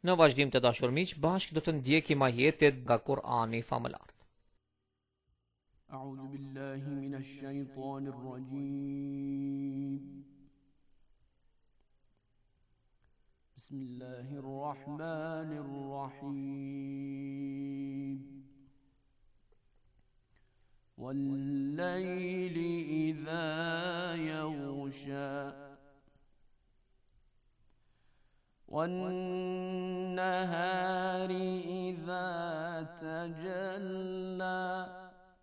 Në vazhdim të dashur miq, bashkë do të ndjekim ajetet nga Kur'ani famëlar. أعوذ بالله من الشيطان الرجيم بسم الله الرحمن الرحيم والليل إذا يغشى والنهار إذا تجلى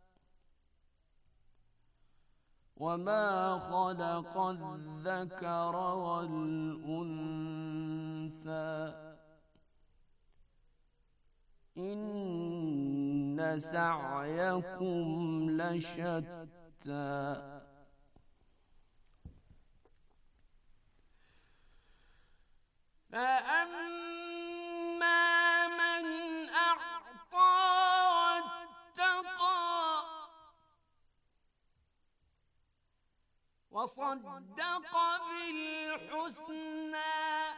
وما خلق الذكر والأنثى إن سعيكم لشتى فأما من أعطى واتقى وصدق بالحسنى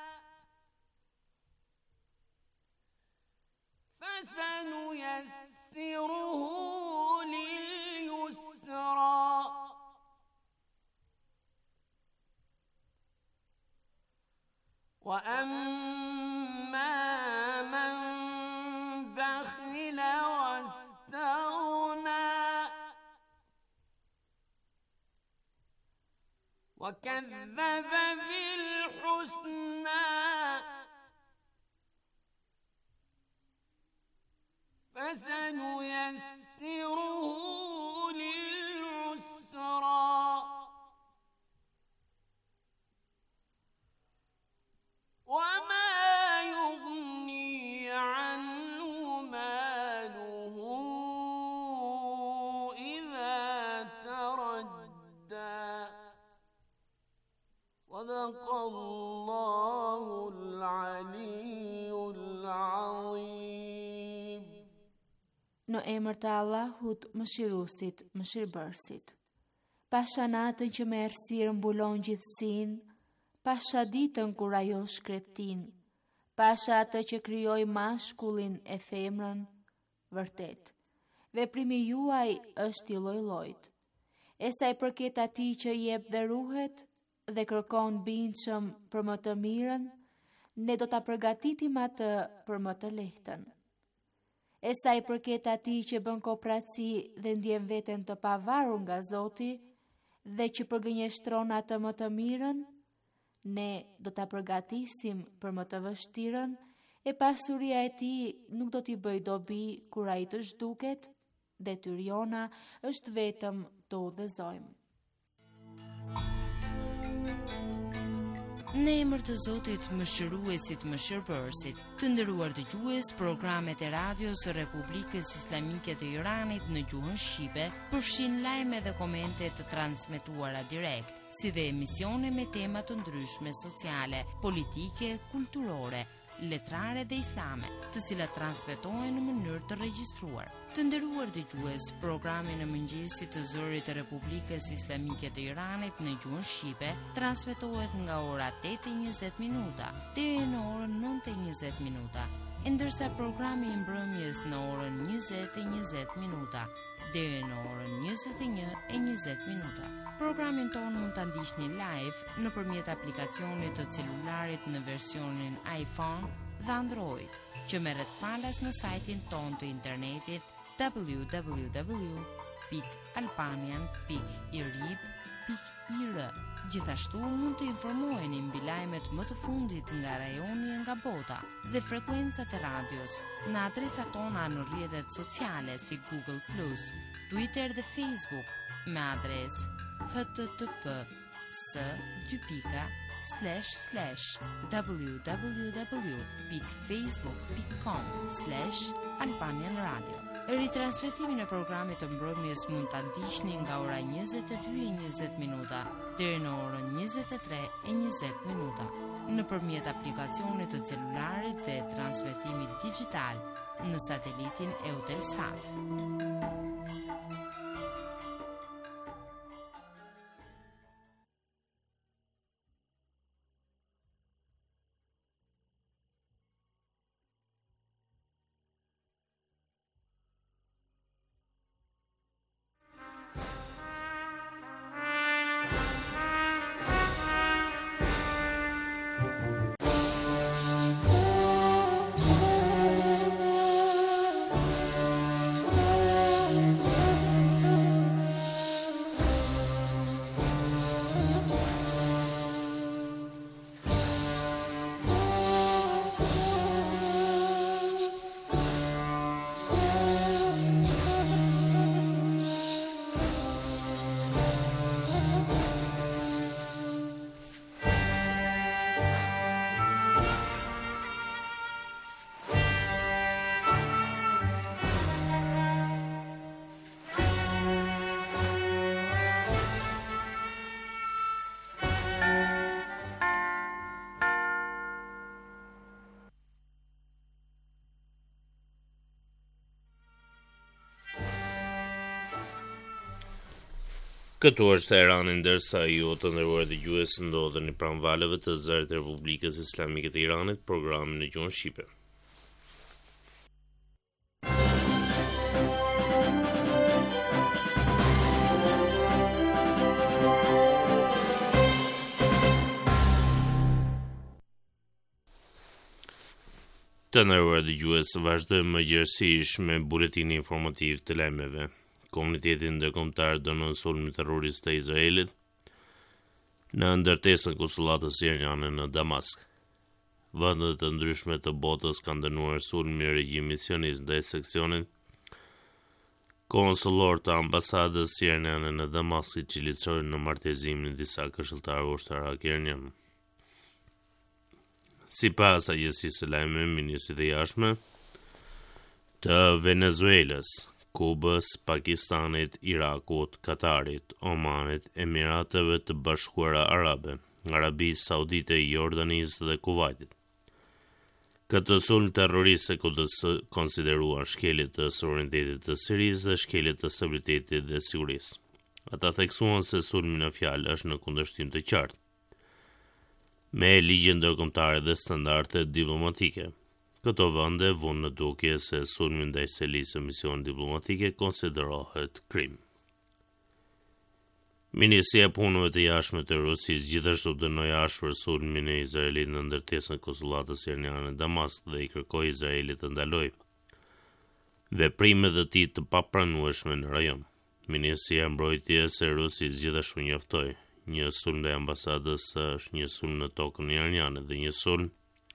فسنيسره لليسرى وأما من بخل واستغنى وكذب بالحسنى فسنيسره للعسرى وما يغني عنه ماله إذا تردى صدق الله العلي العظيم. Në emër të Allahut, mëshiruesit, mëshirbërësit. Pasha natën që me errësirë mbulon gjithësinë, pasha ditën kur ajo shkreptin, pasha atë që krijoi mashkullin e femrën, vërtet. Veprimi juaj është i lloj-llojit. E sa i përket atij që jep dhe ruhet dhe kërkon bindshëm për më të mirën, ne do ta përgatitim atë për më të lehtën. E sa i përket atij që bën kooperaci dhe ndjen veten të pavarur nga Zoti dhe që përgënjeshtron atë më të mirën, ne do ta përgatisim për më të vështirën, e pasuria e tij nuk do t'i bëj dobi kur ai të zhduket, detyra jona është vetëm të udhëzojmë. Në emër të Zotit, mëshiruesit, mëshirbërësit, të nderuar dëgjues, programet e radios së Republikës Islamike të Iranit në gjuhën shqipe përfshin lajme dhe komente të transmetuara direkt, si dhe emisione me tema të ndryshme sociale, politike, kulturore, letrare dhe islame, të cilat transmetohen në mënyrë të regjistruar. Të nderuar dëgjues, programi në mëngjesit të zërit të Republikës Islamike të Iranit në gjuhën shqipe transmetohet nga ora 8:20 minuta deri në orën 9:20 minuta, ndërsa programi i mbrëmjes në orën 20:20 minuta deri në orën 21:20 minuta. Programin tonë mund ta ndiqni live nëpërmjet aplikacionit të celularit në versionin iPhone dhe Android, që merret falas në sajtin tonë të internetit www.albanian.irib.ir. Gjithashtu mund të informoheni mbi lajmet më të fundit nga rajoni e nga bota dhe frekuencat e radios në adresat tona në rrjetet sociale si Google+, Twitter dhe Facebook me adresë http://www.facebook.com/Albanian Radio. Ritransmetimin e programit të mbrëmjes mund ta ndiqni nga ora 22:20 minuta deri në orën 23:20 minuta nëpërmjet aplikacionit të celularit dhe transmetimit digital në satelitin Eutelsat. Këtu është Irani, ndërsa ju të nderuar dëgjues ndodheni pranë valeve të zërit të Republikës Islamike të Iranit, programin në gjuhën shqipe. Të nderuar dëgjues, vazhdojmë mëngjesisht me buletinin informativ të lajmeve. Komuniteti ndërkombëtar dënon sulmin terrorist të Izraelit në ndërtesën konsullatës iraniane në Damask. Vendet të ndryshme të botës kanë dënuar sulmin e regjimit sionist ndaj seksionit konsullor të ambasadës iraniane në Damask, që cilësojnë në martëzimin e disa këshilltarë ushtarak iranian. Sipas agjencisë së lajmeve, ministrit e jashtme të Venezuelës, Kubës, Pakistanit, Irakut, Katarit, Omanit, Emirateve të Bashkuara Arabe, Arabisë Saudite, Jordanisë dhe Kuvajtit. Këtë sulm terrorist e konsideruar shkelje të suverenitetit të Sirisë dhe shkelje të stabilitetit dhe sigurisë. Ata theksuan se sulmi në fjalë është në kundërshtim të qartë me ligje ndërkombëtare dhe standarde diplomatike. Këto vende vënë në dukje se sulmi ndaj selisë së misionit diplomatike konsiderohet krim. Ministria e Punëve të Jashtme të Rusisë gjithashtu dënoi ashpër sulmin e Izraelit në ndërtesën e konsullatës iraniane në Damask dhe i kërkoi Izraelit të ndalojë veprimet e tij të papranueshme në rajon. Ministria e Mbrojtjes së Rusisë gjithashtu njoftoi një sulm ndaj ambasadës është një sulm në tokën iraniane dhe një sulm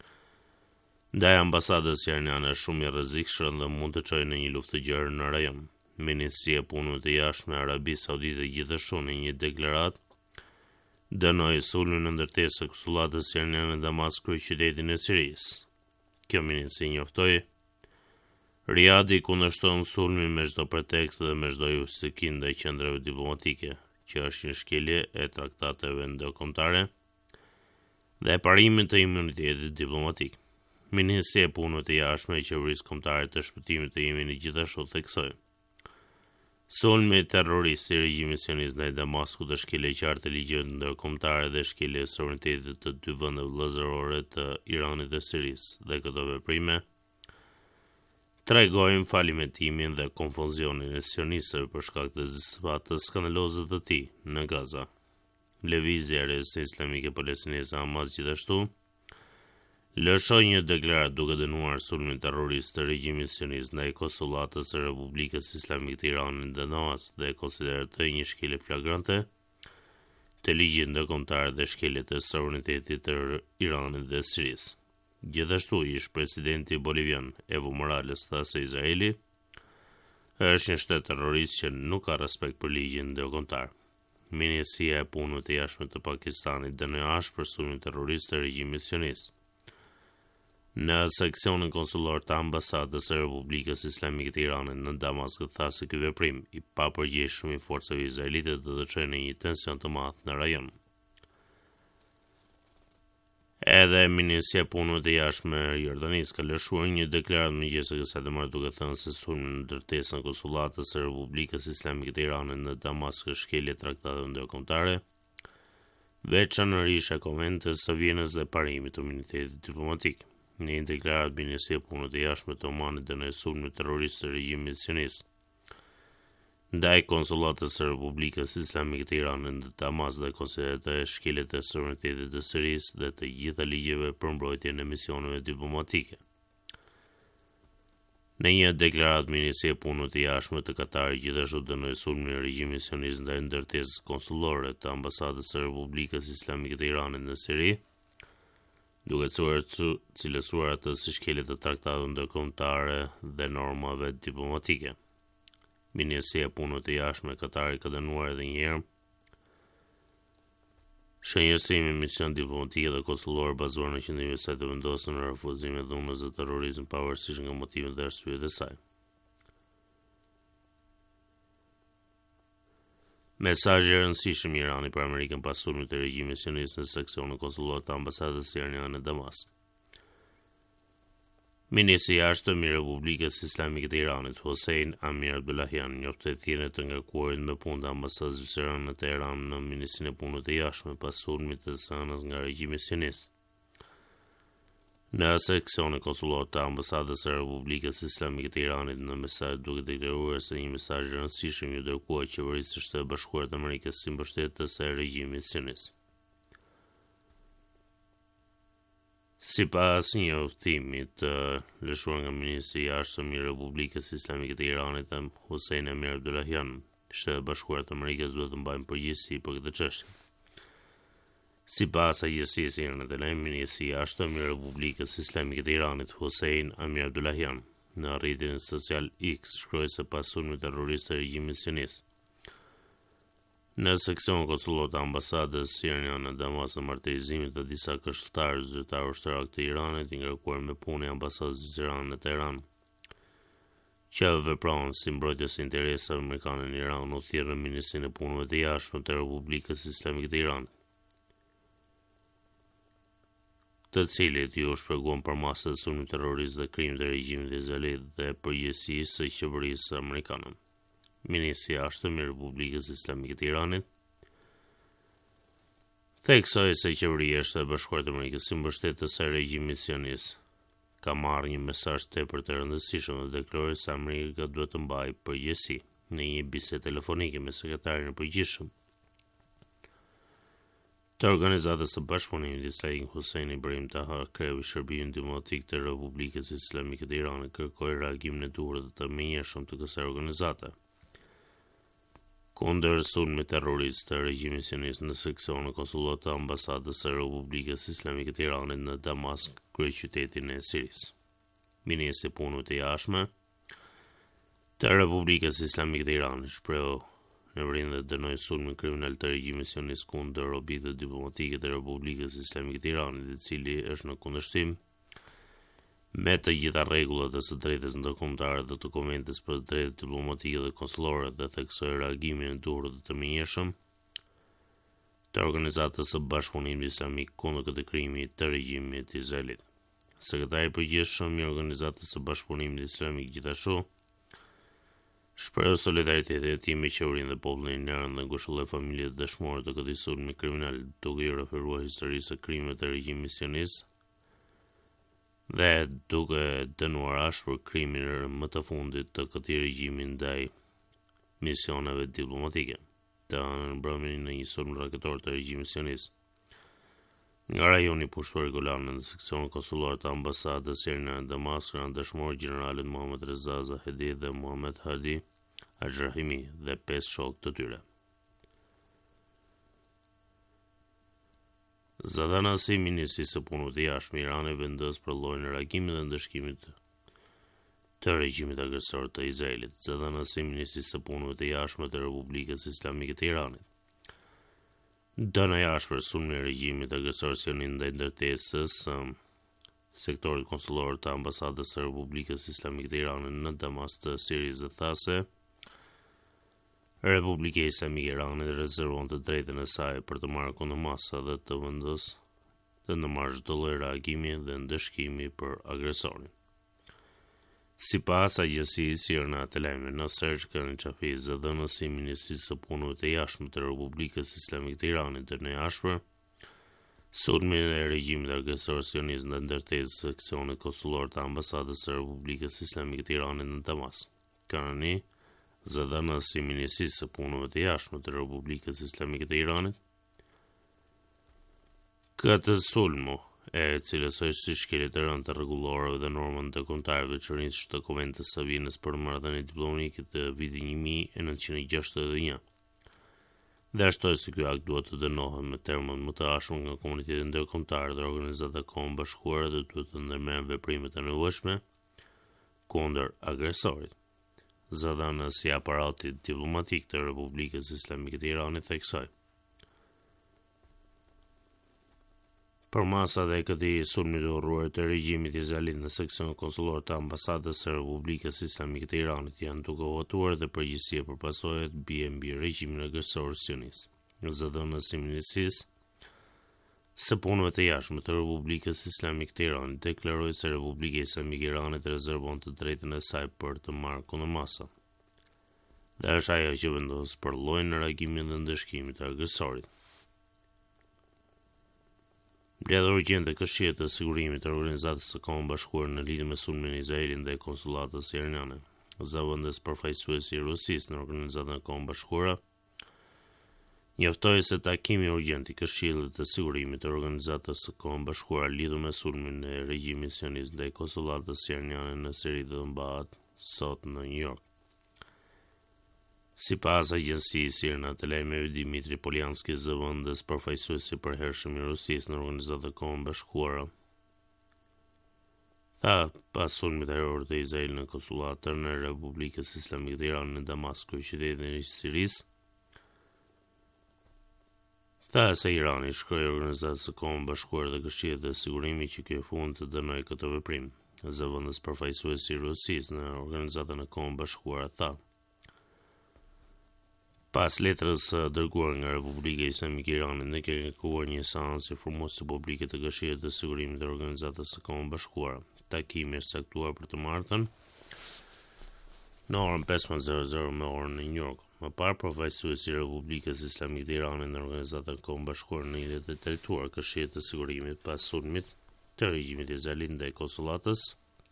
ndaj ambasadës iraniane është shumë i rrezikshëm dhe mund të çojë në një luftë të gjerë në rajon. Ministria e Punëve të Jashtme e Arabisë Saudite gjithashtu në një deklaratë dënoi sulmin në ndërtesën e konsullatës iraniane në Damask, kryeqytetin e Sirisë. Kjo ministri njoftoi Riadi kundërshton sulmin me çdo pretekst dhe me çdo justifikim ndaj qendrave diplomatike, që është një shkelje e traktateve ndërkombëtare dhe e parimit të imunitetit diplomatik. Ministria e Punëve të Jashtme e Qeverisë Kombëtare të Shpëtimit të Yemenit gjithashtu theksoi sulmi terrorist i regjimit sionist ndaj Damaskut është shkelje e qartë e ligjeve ndërkombëtare dhe shkelje e suverenitetit të dy vendeve vëllezërore të Iranit dhe Sirisë, dhe këto veprime tregojnë falimentimin dhe konfuzionin e sionistëve për shkak të zbatës skandaloze të tij në Gaza. Lëvizja e Resistësisë Islamike Palestinese Hamas gjithashtu lëshoi një deklaratë duke dënuar sulmin terrorist të regjimit sionist ndaj konsullatës së Republikës Islamike të Iranit në Damask dhe konsideroi një shkelje flagrante të ligjit ndërkombëtar dhe shkelje të suverenitetit të Iranit dhe Sirisë. Gjithashtu ish presidenti bolivian Evo Morales tha se Izraeli është një shtet terrorist që nuk ka respekt për ligjin ndërkombëtar. Ministria e Punëve të Jashtme të Pakistanit dënoi ashpër sulmin terrorist të regjimit sionist në seksionin konsullor të ambasadës së Republikës Islamike të Iranit në Damask, tha se ky veprim i papërgjegjshëm i forcave izraelite do të çojë në një tension të madh në rajon. Edhe Ministria e Punëve të Jashtme e Jordanisë ka lëshuar një deklaratë mëngjes së kësaj dëmore duke thënë se sulmi në ndërtesën e konsullatës së Republikës Islamike të Iranit në Damask është shkelje e traktateve ndërkombëtare, veçanërisht e Konventit së Vienës dhe parimit të imunitetit diplomatik. Në një deklaratë, Ministria e Punëve të Jashtme të Omanit dënoi sulmin terrorist të regjimit sionist ndaj konsullatës së Republikës Islamike të Iranit në Damask dhe konsideroi shkelje të suverenitetit të Sirisë dhe të gjitha ligjeve për mbrojtjen e misioneve diplomatike. Në një deklaratë, Ministria e Punëve të Jashtme të Katarit gjithashtu dënoi sulmin e regjimit sionist ndaj ndërtesës konsullore të ambasadës së Republikës Islamike të Iranit në Siri, duke cilësuar atë si shkelje të traktateve ndërkombëtare dhe normave diplomatike. Ministria e Punëve të Jashtme e Katarit ka dënuar edhe një herë shënjësimin e mision diplomatike dhe konsullor bazuar në qëndrimin e saj të vendosur në refuzimin e dhunës dhe terrorizëm pavarësisht nga motivet dhe arsyet e saj. Mesazhi i rëndësishëm i Iranit për Amerikën pas sulmit të regjimit sionist në seksionin konsullor të ambasadës iraniane në Damask. Ministri i Jashtëm i Republikës Islamike të Iranit, Hossein Amir Abdullahian, njoftë thirrjen e ngarkuarit me punë të ambasadës zyrtare në Teheran në Ministrinë e Punëve të Jashtme pas sulmit të Sanës nga regjimi sionist. Në seksionin konsullor të ambasadës së Republikës Islamike të Iranit në mesazh duke deklaruar se një mesazh i rëndësishëm i dërguar qeverisë së Shtetit Bashkuar të Amerikës si mbështetës së regjimit sionist. Sipas një udhëtimi të lëshuar nga Ministri i Jashtëm i Republikës Islamike të Iranit, Hossein Amir Abdullahian, Shtetet Bashkuara të Amerikës duhet të mbajnë përgjegjësi për këtë çështje. Sipas agjencisë irane të lajmit, Ministri i Jashtëm i Republikës Islamike të Iranit, Hossein Amir Abdullahian, në rrjetin social X shkroi se pas sulmit terrorist të regjimit sionist, në seksion konsullor të ambasadës iraniane në Damas në martirizimit të disa këshilltarë zyrtarë ushtarak të Iranit i ngarkuar me punë e ambasadës së Iranit në Teheran, që vepronë si mbrojtës së interesave amerikane në Iran, u thirrën Ministrinë e Punëve të Jashtme të Republikës Islamike të Iranit, të cilit ju shpjeguan për masat e sulmit terrorist dhe krimit e regjimit izraelit dhe përgjegjësisë së qeverisë amerikane. Ministri i Jashtëm i Republikës Islamike të Iranit theksoi se qeveria e Shtetit Bashkuar të Amerikës si mbështetës së regjimit sionist ka marrë një mesazh tepër të rëndësishëm dhe deklaroi se Amerika duhet të mbajë përgjegjësi në një bisedë telefonike me sekretarin e përgjithshëm të Organizatës së Bashkëpunimit Islamik Hussein Ibrahim Taha, kreu i shërbimit diplomatik të Republikës Islamike të Iranit, kërkoi reagimin e duhur dhe të menjëhershëm të kësaj organizate kundër sulmit terrorist të regjimit sionist në seksionin konsullor të ambasadës së Republikës Islamike të Iranit në Damask, kryeqytetin e Sirisë. Ministri i Punëve të Jashtme të Republikës Islamike të Iranit shprehu neverinë dhe dënoi sulmin kriminal të regjimit sionist kundër robitëve diplomatike të Republikës Islamike të Iranit, i cili është në kundërshtim me të gjitha rregullat e së drejtës ndërkombëtare dhe të konventit për drejtë diplomatike dhe konsullore, dhe theksoi reagimin e duhur dhe të menjëhershëm të Organizatës së Bashkëpunimit Islamik kundër këtij krimi të regjimit izraelit. Sekretari i përgjithshëm i Organizatës së Bashkëpunimit Islamik gjithashtu shprehu solidaritetin e tij me qeverinë dhe popullin iranian dhe ngushëlloi familjet dëshmore të këtij sulmi kriminal, duke i referuar historisë së krimeve të regjimit sionist dhe duke dënuar ashpër krimin më të fundit të këtij regjimi ndaj misioneve diplomatike të nënbrëmjen në një sulm raketor të regjimit sionist nga rajoni pushtor i Golanit në seksionin konsullor të ambasadës iraniane në Damask kanë dëshmuar generalet Mohammed Reza Zahedi dhe Mohammed Hadi Ajrahimi dhe 5 shokë të tyre. Zadanasi, Ministri së Punëve të Jashtme i Iranit, vendos për llojin e reagimit dhe ndëshkimit të regjimit agresor të Izraelit. Zadanasi, Ministri së Punëve të Jashtme të Republikës Islamike të Iranit, dënoi ashpër sulmin e regjimit agresor sionist ndaj ndërtesës sektorit konsullor të ambasadës së Republikës Islamike të Iranit në Damas të Sirisë dhe tha se Republika Islamike e Iranit rezervon të drejtën e saj për të marrë kundër masa dhe të vendosë të ndërmarrë çdo lloj reagimi dhe ndëshkimi për agresorin. Sipas agjencisë irane të lajmeve, Nosser Kanichafi, zëdhënësi i Ministrisë së Punëve të Jashtme të Republikës Islamike të Iranit, dënoi ashpër sulmin e regjimit agresor sionist ndaj ndërtesës së seksionit konsullor të ambasadës së Republikës Islamike të Iranit në Damask. Kanani, zëdhënësi i Ministrisë së Punëve të Jashtme të Republikës Islamike të Iranit, këtë sulmu e cilës është si shkelje të rënd të rregullorëve dhe normave ndërkombëtare veçorinisht të Konventit të Vienës për marrëdhënie diplomatike të vitit 1961. Dhe ashtoj se ky akt duhet të dënohet me termat më të ashpër nga komuniteti ndërkombëtar dhe organizata e Kombeve Bashkuara dhe duhet të ndërmerren veprimet e nevojshme kundër agresorit. Zëdhënësi i aparatit diplomatik të Republikës Islamike të Iranit theksoi. Për masat e këtij sulmi të urruar të regjimit izraelit në seksion konsullor të ambasadës së Republikës Islamike të Iranit janë duke votuar dhe përgjegjësia për pasojat bie mbi regjimin agresor sionist. Zëdhënësi i Ministrisë së punëve të jashtme të Republikës Islamike të Iranit deklaroi se Republika Islamike e Iranit rezervon të drejtën e saj për të marrë kundër masa. Dhe është ajo që vendos për llojin e reagimit dhe ndëshkimit të agresorit. Mbledhja urgjente e Këshillit të Sigurimit të Organizatës së Kombeve Bashkuara në lidhje me sulmin e Izraelit ndaj konsullatës iraniane, zëvendës përfaqësuesi i Rusisë në Organizatën e Kombeve Bashkuara, njoftoi se takimi urgjent i Këshillit të Sigurimit të Organizatës së Kombeve Bashkuara lidhur me sulmin e regjimit sionist ndaj konsullatës iraniane në Siri do të mbahet sot në New York. Sipas agjencisë sirne të lajmeve Dimitri Poljanski, zëvendës përfaqësuesi i përhershëm i Rusisë në Organizatën e Kombeve Bashkuara, tha pas sulmit aeror të Izraelit në konsullatën e Republikës Islamike të Iranit në Damask, qytetin e Sirisë, tha se Irani shkroi Organizatës së Kombeve Bashkuara dhe Këshillit të Sigurimit që ky fund të dënoi këtë veprim. Zëvendës përfaqësuesi i Rusisë në Organizatën e Kombeve Bashkuara tha: pas letrës dërguar nga Republika Islamike e Iranit, ne kemi kërkuar një seancë informuese publike të Këshillit të Sigurimit të Organizatës së Kombeve Bashkuara. Takimi është caktuar për të martën në orën 15:00 me orën në New York. Më parë, përfaqësuesi i Republikës Islamike të Iranit në Organizatën e Kombeve Bashkuara në lidhje të drejtuar Këshillit të Sigurimit pas sulmit të regjimit izraelit ndaj konsullatës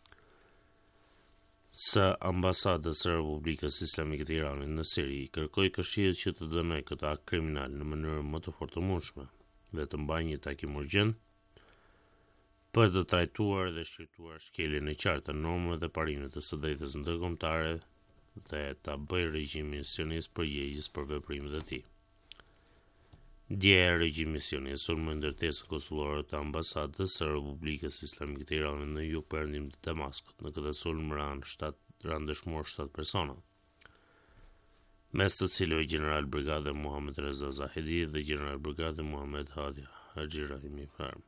së ambasadës së Republikës Islamike të Iranit në Siri, kërkoi Këshillit që të dënojë këtë akt kriminal në mënyrë më të fortë të mundshme dhe të mbajë një takim urgjent për të trajtuar dhe shqyrtuar shkeljen e qartë të normave dhe parimeve të së drejtës ndërkombëtare dhe ta bëjë regjimin sionist përgjegjës për veprimet e tij. Dje regjimi sionist sulmoi ndërtesën konsullore të ambasadës së Republikës Islamike të Iranit në jugperëndim të Damaskut. Në këtë sulm ranë dëshmor 7 persona, mes të cilëve general brigade Muhammed Reza Zahedi dhe general brigade Muhammed Hadi Haji Rahimi Farm.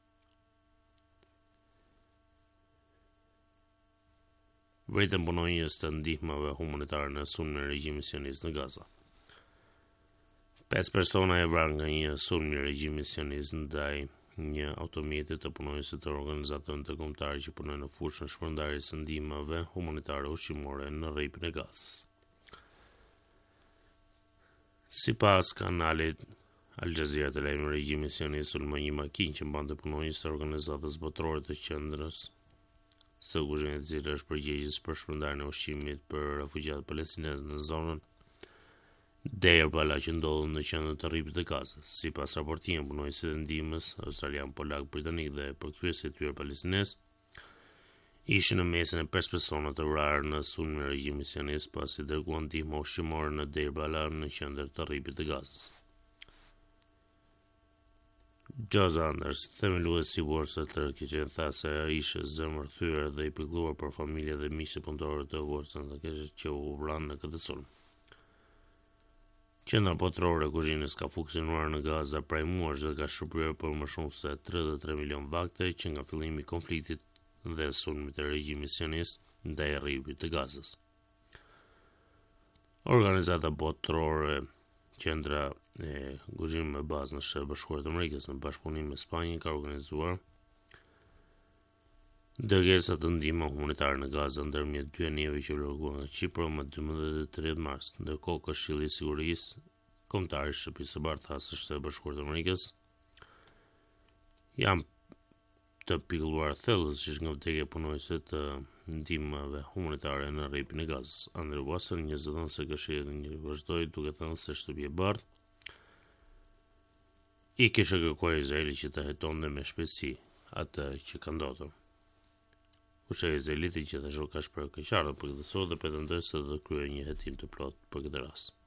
Vritën punonjës të ndihmave humanitare në sulmin e regjimit sionist në Gaza. 5 persona e vrarë nga një sulm i regjimit sionist ndaj një automjeti të punonjësit të organizatave ndërkombëtare që punojnë në fushën shpërndarjes së ndihmave humanitare ushqimore në rrepin e Gazës. Sipas kanalit Al Jazeera të lajmit, regjimi sionist sulmoi një makinë që mbante punonjës të organizatës botërore të qendrës së kuzhinit, e cila është përgjegjës për shpërndarjen e ushqimit për refugjatët palestinezë në zonën Derbala që ndodhen në qendrën të rripit të Gazës. Sipas raportimit, punonjësit e ndihmës australian, polak, britanik dhe përkthyesve të tyre palestinezë ishin në mesin e 5 persona të vrarë në sulmin e regjimit sionist pasi dërguan ndihmë ushqimore në Derbala në qendër të rripit të Gazës. Joe Anders, themeluesi i Borsës së Tërheqjes, tha se ai ishte zemërthyer dhe i pikëlluar për familjen dhe miqtë punëtorë të Borsës që u vranë në këtë sulm. Qendra botërore e kuzhinës ka funksionuar në Gaza prej muajsh dhe ka shpërblyer për më shumë se 33 milion vakte që nga fillimi i konfliktit dhe sulmit të regjimit sionist ndaj rripit të Gazës. Organizata botërore Qendra e kuzhinës me bazë në Shtetet Bashkuara të Amerikës në bashkëpunim me Spanjën ka organizuar dërgesa të ndihmë humanitare në Gaza ndërmjet dy anijeve që larguan nga Kipro më 12 dhe 30 mars, ndërkohë Këshilli i Sigurisë Kombëtare i Shtëpisë së Bardhë së Shtetit Bashkuar të Amerikës janë të pikëlluar thellësisht nga vdekja e punonjësve të ndihmave humanitare në rrepin e Gazës. Andrew Wasson, një zëdhënës e Këshillit, vazhdoi duke thënë se Shtëpia e Bardhë i kishte kërkuar Izraelit që të hetonte me shpejtësi atë që ka ndodhur. Ushtria izraelite gjithashtu ka shprehur keqardhje për këtë sot dhe pretendoi se do të kryejë një hetim të plotë për këtë rast.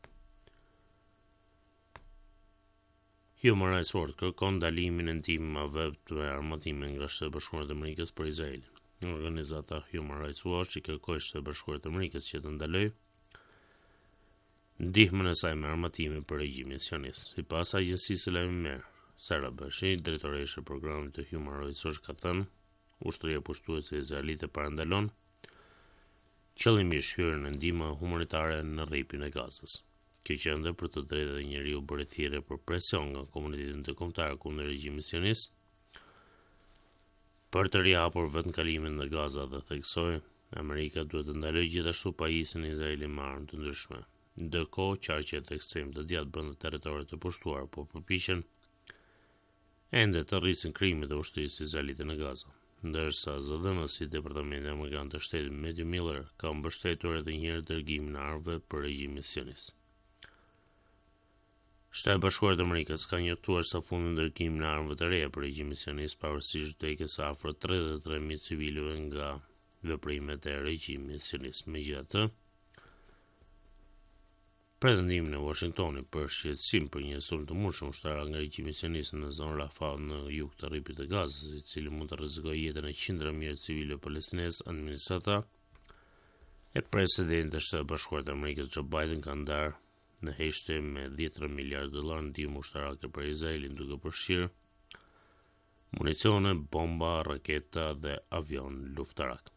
Human Rights Watch kërkon ndalimin e ndihmave të armatime nga Shtetet Bashkuara të Amerikës për Izraelin. Organizata Human Rights Watch i kërkoi Shtetet Bashkuara të Amerikës që të ndalojë ndihmën e saj me armatime për regjimin sionist. Sipas agjencisë së lajmeve Sarah Bashi, drejtoresha e programit të Human Rights Watch, ka thënë ushtria pushtuese izraelite parandalon qëllimisht hyrjen e ndihmës humanitare në rrepin e Gazës. Kjo qendër për të drejtat e njeriu bëri thirrje për presion nga komuniteti ndërkombëtar kundër regjimit sionist për të rihapur vetënkalimin në Gaza dhe theksoi Amerika duhet të ndalojë gjithashtu pajisjen e Izraelit me armë të ndryshme. Ndërkohë, qarqet ekstrem të djathtë brenda territoreve të pushtuara po përpiqen ende të rrisin krimet e ushtrisë izraelite në Gaza, ndërsa zëdhënësi i Departamentit Amerikan të Shtetit Matthew Miller ka mbështetur edhe një herë dërgimin e armëve për regjimin sionist. Shteti i Bashkuar të Amerikës ka njoftuar sa fundi dërgimin e armëve të reja për regjimin sionist pavarësisht vdekjes së afro 33.000 civilëve nga veprimet e regjimit sionist. Megjithatë, pretendimin e Washingtonit për shqetësim për një sulm të mundshëm ushtarak nga regjimi sionist në zonën Rafah në jug të rripit të Gazës, i cili mund të rrezikojë jetën e qindra mijë civilëve palestinezë, administrata e presidentit të Shtetit Bashkuar të Amerikës Joe Biden ka ndarë në heshtje me $10 miliardë ndihmë ushtarake për Izraelin, duke përfshirë municione, bomba, raketa dhe avion luftarak.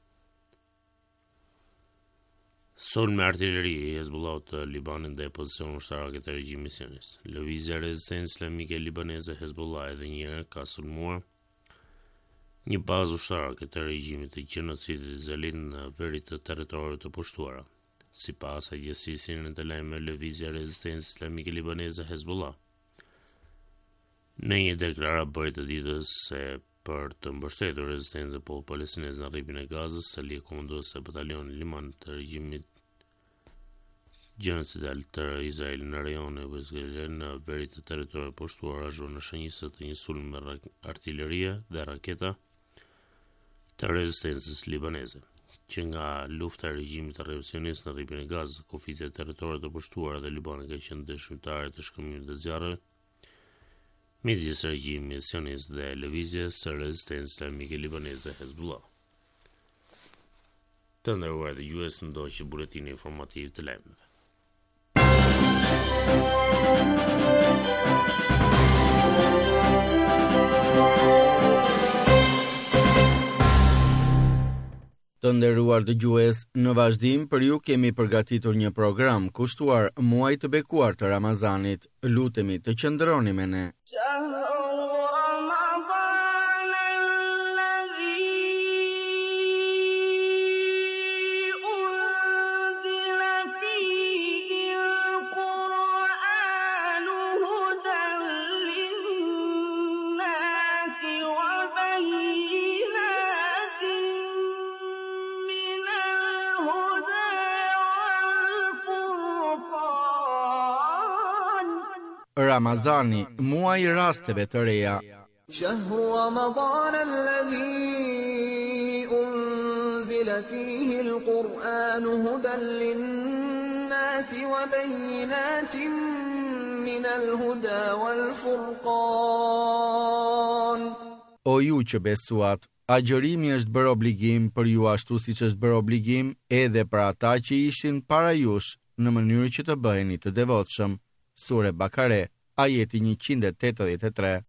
Sulm me artilleri i Hezbollahut të Libanit dhe pozicion ushtarake të regjimit sionist. Lëvizja e rezistencës islamike libaneze Hezbollah edhe një herë ka sulmuar një bazë ushtarake të regjimit të gjenocidit izraelit në veri të territoreve të pushtuara. Sipas agjensisë të lajmeve Lëvizja e rezistencës islamike libaneze Hezbollah, në një deklaratë bëri të ditës se për të mbështetur rezistencën e popullit palestinez në rripin e Gazës, Sali, komanduese e batalionit Liman të regjimit gjenocidal të Izraelit në rajonin e West në veri të territoreve pushtuara në shënjisë të një sulmi me artillerie dhe raketa të rezistencës libaneze, që nga lufta e regjimit të revolucionist në rripin e Gazës, kufizja e territoreve të pushtuara dhe Libanit ka qenë dëshmitare të shkëmbimit të zjarreve midis regjimit sionist dhe lëvizjes së rezistencës islamike libaneze Hezbollah. Të nderuar dëgjues, ndoqë buletini informativ të lajmeve. Të nderuar dëgjues, në vazhdim për ju kemi përgatitur një program kushtuar muajit të bekuar të Ramazanit. Lutemi të qëndroni me ne. Ramazani, muaj i rasteve të reja. شهر رمضان الذي أنزل فيه القرآن هدى للناس وبينات من الهدى والفرقان. O ju që besuat, agjërimi është bërë obligim për ju ashtu siç është bërë obligim edhe për ata që ishin para jush në mënyrë që të bëheni të devotshëm. Sure Bakare, ajeti 183.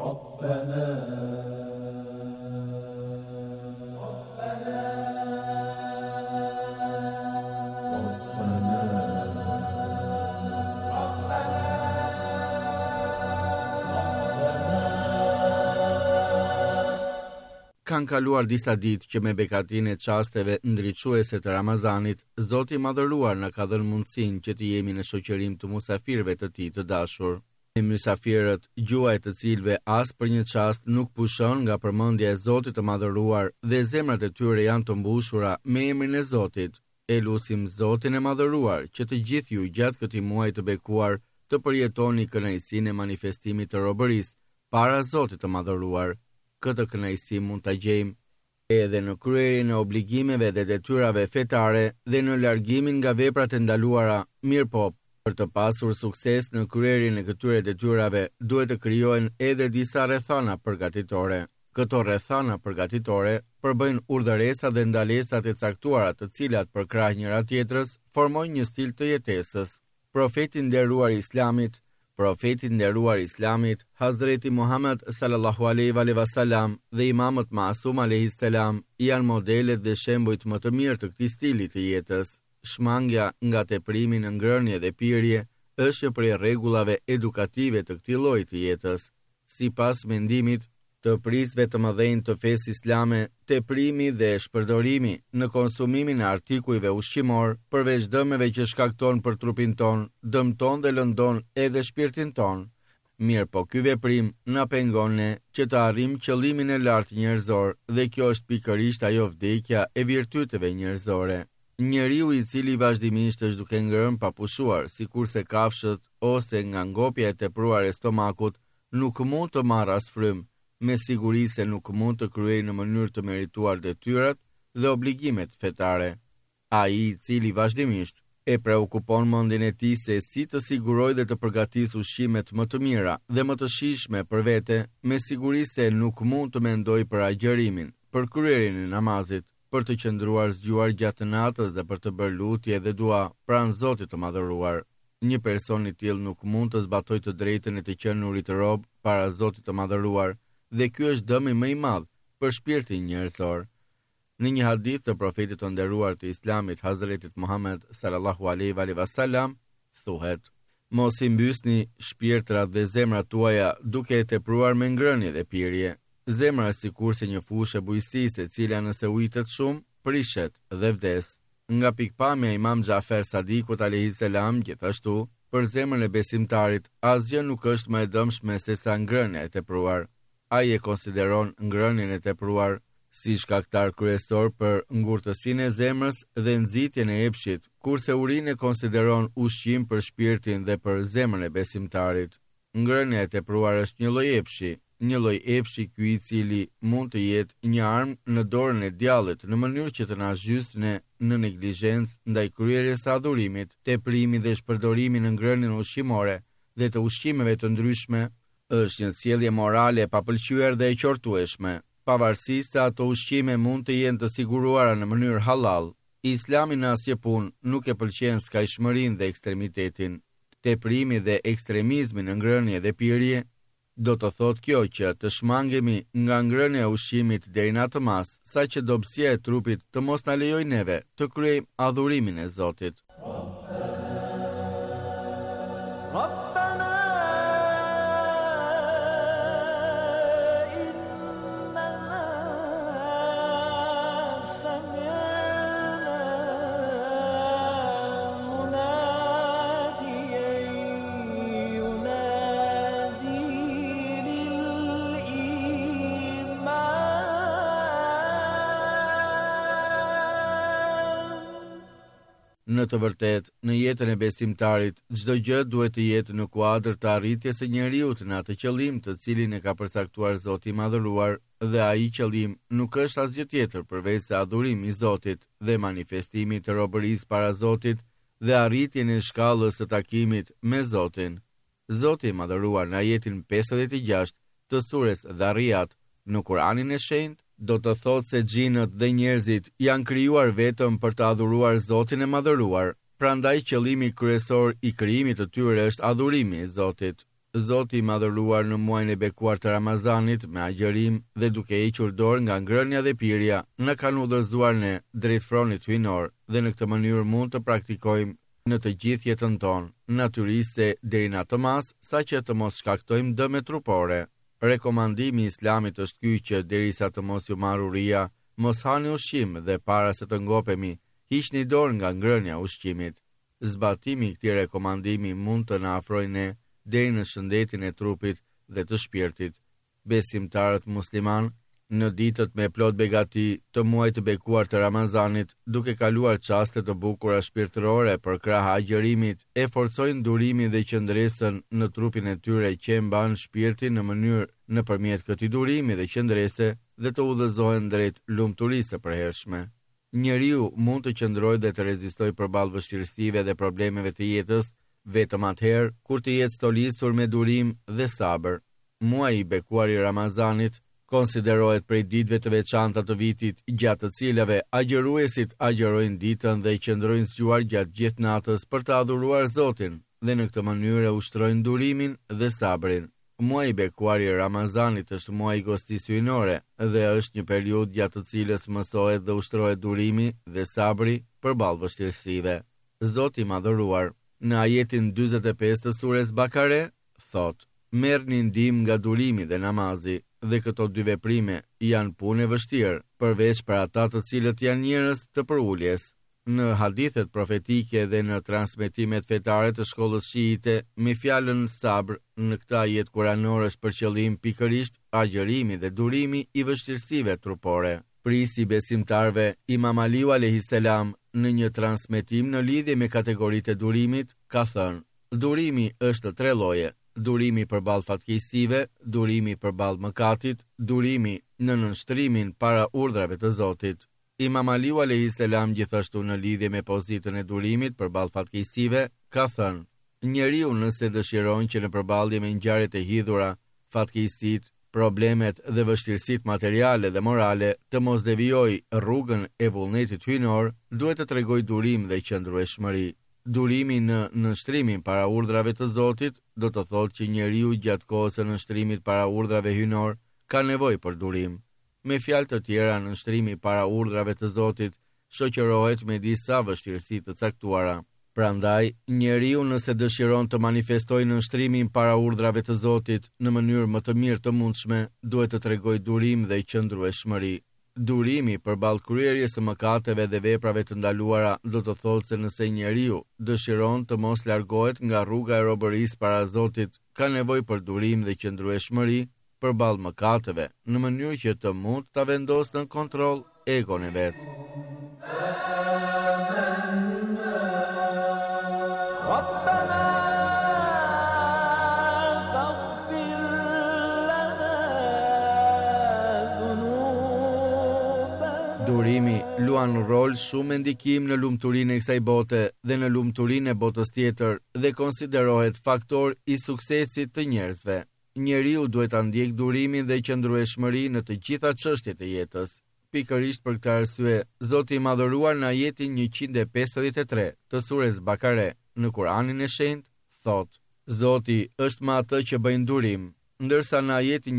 Kanë kaluar disa ditë që me bekatin e çasteve ndriçuese të Ramazanit, Zoti i Madhëruar na ka dhënë mundësinë që të jemi në shoqërim të musafirëve të Tij të dashur. Mysafirët, gjua e të cilëve as për një çast nuk pushon nga përmendja e Zotit të Madhëruar dhe zemrat e tyre janë të mbushura me emrin e Zotit. E lutim Zotin e Madhëruar që të gjithë ju gjatë këtij muaji të bekuar të përjetoni kënaqësinë e manifestimit të robërisë para Zotit të Madhëruar. Këtë kënaqësi mund ta gjejmë edhe në kryerjen e obligimeve dhe detyrave fetare dhe në largimin nga veprat e ndaluara. Mirëpo, për të pasur sukses në kryerjen e këtyre detyrave, duhet të krijohen edhe disa rrethana përgatitore. Këto rrethana përgatitore përbëjnë urdhëresa dhe ndalesat e caktuara, të cilat përkrah njëra tjetrës formojnë një stil të jetesës. Profeti i nderuar Islamit, Hazreti Muhammed sallallahu alaihi wasallam dhe Imamët Masum alayhi salam janë modelet dhe shembujt më të mirë të këtij stili të jetës. Shmangja nga teprimi në ngrënie dhe pirje është prej rregullave edukative të këtij lloji të jetës. Sipas mendimit të prisve të mëdhenj të fesë islame, teprimi dhe shpërdorimi në konsumimin e artikujve ushqimor, përveç dëmeve që shkakton për trupin ton, dëmton dhe lëndon edhe shpirtin ton. Mirë, po ky veprim na pengon ne që të arrijmë qëllimin e lartë njerëzor, dhe kjo është pikërisht ajo vdekja e virtyteve njerëzore. Njeriu i cili vazhdimisht është duke ngrënë pa pushuar, sikurse kafshët ose nga ngopja e tepruar e stomakut, nuk mund të marrë as frymë, me siguri se nuk mund të kryejë në mënyrë të merituar detyrat dhe obligimet fetare. Ai i cili vazhdimisht e preokupon mendjen e tij se si të sigurojë dhe të përgatisë ushqimet më të mira dhe më të shijshme për vete, me siguri se nuk mund të mendojë për agjërimin, për kryerjen e namazit, për të qëndruar zgjuar gjatë natës dhe për të bërë lutje dhe dua pranë Zotit të Madhëruar. Një person i tillë nuk mund të zbatojë të drejtën e të qenurit rob para Zotit të Madhëruar, dhe ky është dëmi më i madh për shpirtin njerëzor. Në një hadith të profetit të nderuar të Islamit, Hazretit Muhammed sallallahu alaihi wasallam, thuhet: Mos i mbysni shpirtrat dhe zemrat tuaja duke e tepruar me ngrënie dhe pirje. Zemra është sikurse një fushë bujësisë, e cila nëse ujitet shumë, prishet dhe vdes. Nga pikpamja e Imam Xhafer Sadikut alayhis salam, gjithashtu, për zemrën e besimtarit, asgjë nuk është më e dëmshme se sa ngrënia e tepruar. Ai e konsideron ngrënien e tepruar si shkaktar kryesor për ngurtësinë e zemrës dhe nxitjen e epshit, kurse urinë e konsideron ushqim për shpirtin dhe për zemrën e besimtarit. Ngrënia e tepruar është një lloj epshi ky i cili mund të jetë një armë në dorën e djallit në mënyrë që të na zgjysë ne në neglizhencë ndaj kryerjes së adhurimit, teprimi dhe shpërdorimi në ngrënien ushqimore dhe të ushqimeve të ndryshme është një sjellje morale e papëlqyer dhe e qortueshme, pavarësisht se ato ushqime mund të jenë të siguruara në mënyrë halal. Islami në asnjë punë nuk e pëlqen skajshmërinë dhe ekstremitetin. Teprimi dhe ekstremizmi në ngrënie dhe pirje do të thotë kjo që të shmangemi nga ngrënia e ushqimit deri në atë mas, saqë dobësia e trupit të mos na lejojë neve të kryejmë adhurimin e Zotit. Në të vërtetë, në jetën e besimtarit, çdo gjë duhet të jetë në kuadër të arritjes së njeriut në atë qëllim të cilin e ka përcaktuar Zoti i Madhëruar, dhe ai qëllim nuk është asgjë tjetër përveç se adhurimi i Zotit dhe manifestimi të robërisë para Zotit dhe arritjen e shkallës së takimit me Zotin. Zoti i Madhëruar në ajetin 56 të sures Dharriyat në Kur'anin e Shenjtë do të thotë se xhinët dhe njerëzit janë krijuar vetëm për të adhuruar Zotin e Madhëruar, prandaj qëllimi kryesor i krijimit të tyre është adhurimi i Zotit. Zoti i Madhëruar në muajin e bekuar të Ramazanit me agjërim dhe duke hequr dorë nga ngrënia dhe pirja, na kanë udhëzuar ne drejt fronit hyjnor dhe në këtë mënyrë mund të praktikojmë në të gjithë jetën tonë, natyrisht deri në atë mas, saqë të mos shkaktojmë dëme trupore. Rekomandimi i Islamit është ky që derisa të mos ju marrë uria, mos hani ushqim dhe para se të ngopemi, hiqni dorë nga ngrënia e ushqimit. Zbatimi i këtij rekomandimi mund të na afrojë ne deri në shëndetin e trupit dhe të shpirtit. Besimtarët musliman në ditët me plot begati të muajit të bekuar të Ramazanit, duke kaluar çaste të bukura shpirtërore për krah agjërimit, e forcojnë durimin dhe qëndresën në trupin e tyre që e mban shpirtin në mënyrë nëpërmjet këtij durimi dhe qëndrese dhe të udhëzohen drejt lumturisë së përhershme. Njeriu mund të qëndrojë dhe të rezistojë përballë vështirësive dhe problemeve të jetës vetëm atëherë kur të jetë stolisur me durim dhe sabër. Muaji i bekuar i Ramazanit konsiderohet prej ditëve të veçanta të vitit, gjatë të cilave agjëruesit agjërojnë ditën dhe qëndrojnë zgjuar gjatë gjithë natës për të adhuruar Zotin dhe në këtë mënyrë ushtrojnë durimin dhe sabrin. Muaji i bekuar i Ramazanit është muaji i gostisë hyjnore dhe është një periudhë gjatë të cilës mësohet dhe ushtrohet durimi dhe sabri përballë vështirësive. Zoti i Madhëruar Në ajetin 45 të sures Bakare, thot: "Merrni ndihmë nga durimi dhe namazi, dhe këto dy veprime janë punë e vështirë, përveç për ata të cilët janë njerëz të përuljes." Në hadithet profetike dhe në transmetimet fetare të shkollës shiite, me fjalën sabr, në këtë ajet kuranor është për qëllim pikërisht agjërimi dhe durimi i vështirësive trupore. Prisi besimtarve, Imam Aliu alayhis salam, në një transmetim në lidhje me kategoritë e durimit, ka thënë: "Durimi është tre lloje: durimi përballë fatkeqësive, durimi përballë mëkatit, durimi në nënshtrimin para urdhrave të Zotit." Imam Aliu alayhis salam gjithashtu në lidhje me pozitën e durimit përballë fatkeqësive ka thënë: "Njeriu nëse dëshiron që në përballje me ngjarjet e hidhura, fatkeqësitë, problemet dhe vështirësitë materiale dhe morale të mos devijojë rrugën e vullnetit hyjnor, duhet të tregojë durim dhe qëndrueshmëri. Durimi në nënshtrimin para urdhrave të Zotit do të thotë që njeriu gjatë kohës së nënshtrimit para urdhrave hyjnor ka nevojë për durim. Me fjalë të tjera, nënshtrimi para urdhrave të Zotit shoqërohet me disa vështirësi të caktuara. Prandaj, njeriu nëse dëshiron të manifestojë nënshtrimin para urdhrave të Zotit në mënyrë më të mirë të mundshme, duhet të tregojë durim dhe qëndrueshmëri. Durimi përballë kryerjes së mëkateve dhe veprave të ndaluara do të thotë se nëse njeriu dëshiron të mos largohet nga rruga e robërisë para Zotit, ka nevojë për durim dhe qëndrueshmëri përballë mëkateve, në mënyrë që të mund ta vendosë në kontroll egon e vet. Durimi luan rol shumë me ndikim në lumturinë e kësaj bote dhe në lumturinë e botës tjetër dhe konsiderohet faktor i suksesit të njerëzve. Njeriu duhet ta ndjekë durimin dhe qëndrueshmërinë në të gjitha çështjet e jetës. Pikërisht për këtë arsye, Zoti i Madhëruar në ajetin 153 të sures Bakare në Kur'anin e Shenjtë thotë: "Zoti është me atë që bëjnë durim", ndërsa në ajetin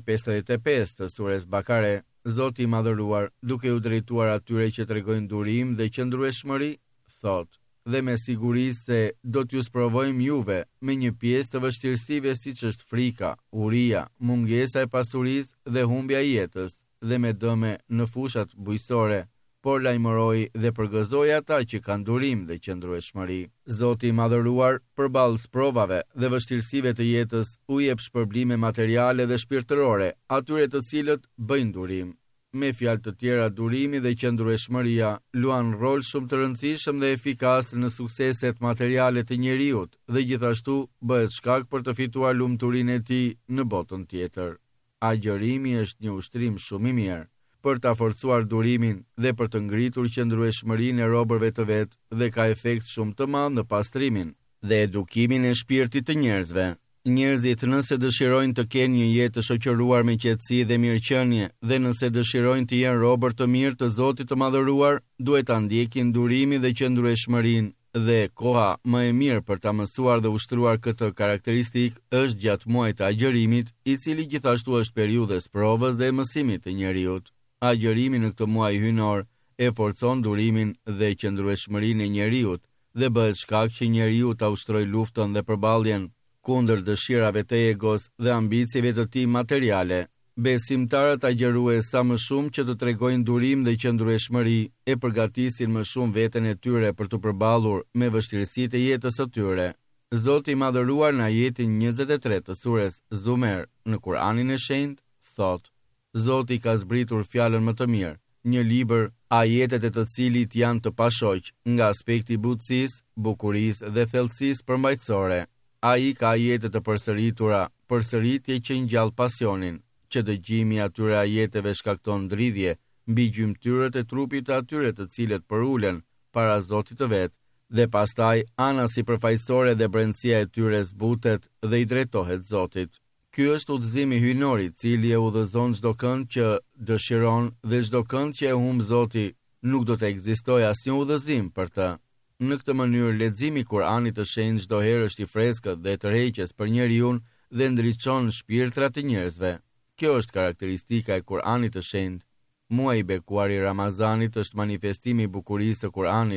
155 të sures Bakare, Zoti i Madhëruar, duke u drejtuar atyre që tregojnë durim dhe qëndrueshmëri, thotë: "Dhe me siguri se do t'ju sprovojmë juve me një pjesë të vështirësive siç është frika, uria, mungesa e pasurisë dhe humbja e jetës, dhe me dëme në fushat bujqësore, por lajmëroi dhe përgëzoi ata që kanë durim dhe qëndrueshmëri." Zoti i Madhëruar, përballë sprovave dhe vështirësive të jetës, u jep shpërblime materiale dhe shpirtërore atyre të cilët bëjnë durim. Me fjalë të tjera, durimi dhe qëndrueshmëria luan rol shumë të rëndësishëm dhe efikas në sukseset materiale të njeriut dhe gjithashtu bëhet shkak për të fituar lumturinë e tij në botën tjetër. Agjërimi është një ushtrim shumë i mirë për ta forcuar durimin dhe për të ngritur qëndrueshmërinë e robërve të vet dhe ka efekt shumë të madh në pastrimin dhe edukimin e shpirtit të njerëzve. Njerëzit nëse dëshirojnë të kenë një jetë të shoqëruar me qetësi dhe mirëqenie dhe nëse dëshirojnë të jenë robër të mirë të Zotit të Madhëruar, duhet ta ndjekin durimin dhe qëndrueshmërinë dhe koha më e mirë për ta mësuar dhe ushtruar këtë karakteristikë është gjatë muajit të agjërimit, i cili gjithashtu është periudha e provës dhe mësimit të njeriut. Agjërimi në këtë muaj hyjnor e forcon durimin dhe qëndrueshmërinë e njeriut dhe bëhet shkak që njeriu ta ushtrojë luftën dhe përballjen kundër dëshirave të egos dhe ambicieve të tij materiale. Besimtarët agjërues sa më shumë që të tregojnë durim dhe qëndrueshmëri e përgatisin më shumë veten e tyre për të përballur me vështirësitë e jetës së tyre. Zoti i Madhëruar në ajetin 23 të sures Zumer në Kur'anin e Shenjtë thotë: "Zoti ka zbritur fjalën më të mirë, një libër, ajetet e të cilit janë të pashoq nga aspekti i butësisë, bukurisë dhe thellësisë përmbajtësore. Ai ka ajete të përsëritura, përsëritje që ngjall pasionin, që dëgjimi atyre ajeteve shkakton ndridhje mbi gjymtyrët e trupit të atyre të cilët përulen para Zotit të vet, dhe pastaj ana sipërfaqësore dhe brendësia e tyre zbutet dhe i drejtohet Zotit." Ky është udhëzimi hyjnor i cili e udhëzon çdo kënd që dëshiron dhe çdo kënd që e humb Zoti, nuk do të ekzistojë asnjë udhëzim për të. Në këtë mënyrë, leximi i Kur'anit të Shenjtë çdo herë është i freskët dhe tërheqës për njeriu dhe ndriçon shpirtrat e njerëzve. Kjo është karakteristika e Kur'anit të Shenjtë. Muaji i bekuar i Ramazanit është manifestimi i bukurisë së Kur'anit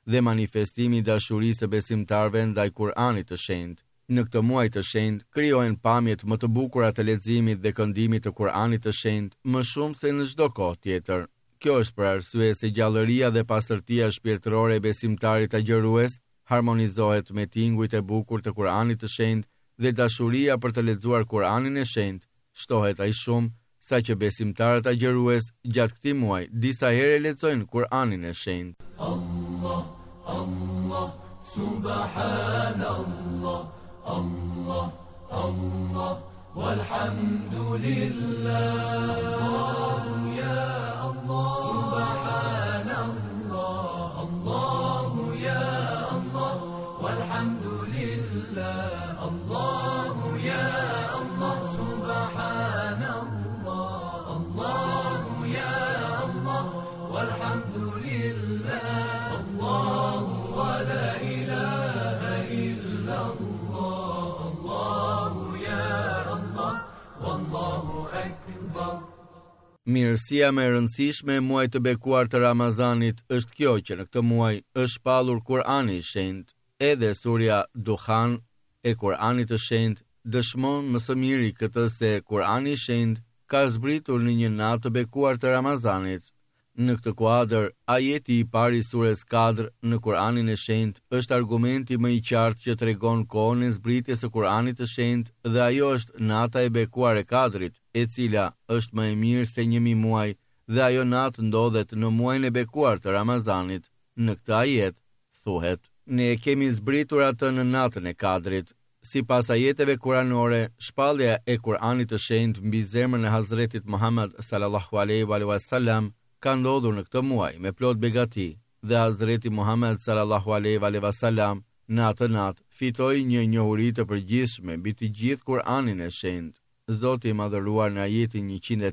dhe manifestimi i dashurisë së besimtarëve ndaj Kur'anit të shenjtë. Në këtë muaj të shenjtë krijohen pamjet më të bukura të leximit dhe këndimit të Kur'anit të shenjtë, më shumë se në çdo kohë tjetër. Kjo është për arsye se gjallëria dhe pastërtia shpirtërore e besimtarit agjërues harmonizohet me tingujt e bukur të Kur'anit të shenjtë dhe dashuria për të lexuar Kur'anin e shenjtë shtohet aq shumë sa që besimtarët agjërues gjatë këtij muaji disa herë lexojnë Kur'anin e shenjtë. Allah, Allah, subhanallah, Allah, Allah, walhamdulillah, ya Allah, subhanallah, Allah, ya Allah, walhamdulillah, Allah, ya Allah, subhanallah, Allah, ya Allah, walhamdulillah, Allah, wa la ilaha illallah, Allah, ya Allah, wallahu akbar. Mirësia më e rëndësishme e muajit të bekuar të Ramazanit është kjo që në këtë muaj është shpallur Kur'ani i shenjtë. Edhe surja Duhan e Kur'anit të shenjtë dëshmon më së miri këtë se Kur'ani i shenjtë ka zbritur në një natë të bekuar të Ramazanit. Në këtë kuadër, ajeti i parë i surës Kadr në Kur'anin e shenjtë është argumenti më i qartë që tregon kohën e zbritjes së Kur'anit të shenjtë dhe ajo është nata e bekuar e Kadrit, e cila është më e mirë se 1000 muaj dhe ajo natë ndodhet në muajin e bekuar të Ramazanit. Në këtë ajet thuhet: ne e kemi zbritur atë në natën e Kadrit. Sipas ajeteve kuranore, shpallja e Kur'anit të shenjtë mbi zemrën e Hazretit Muhammad sallallahu alaihi wasallam ka ndodhur në këtë muaj me plot begati dhe Hazreti Muhammad sallallahu alaihi wasallam në atë natë fitoi një njohuri të përgjithshme mbi të gjithë Kur'anin e shenjtë. Zoti i madhëruar në ajetin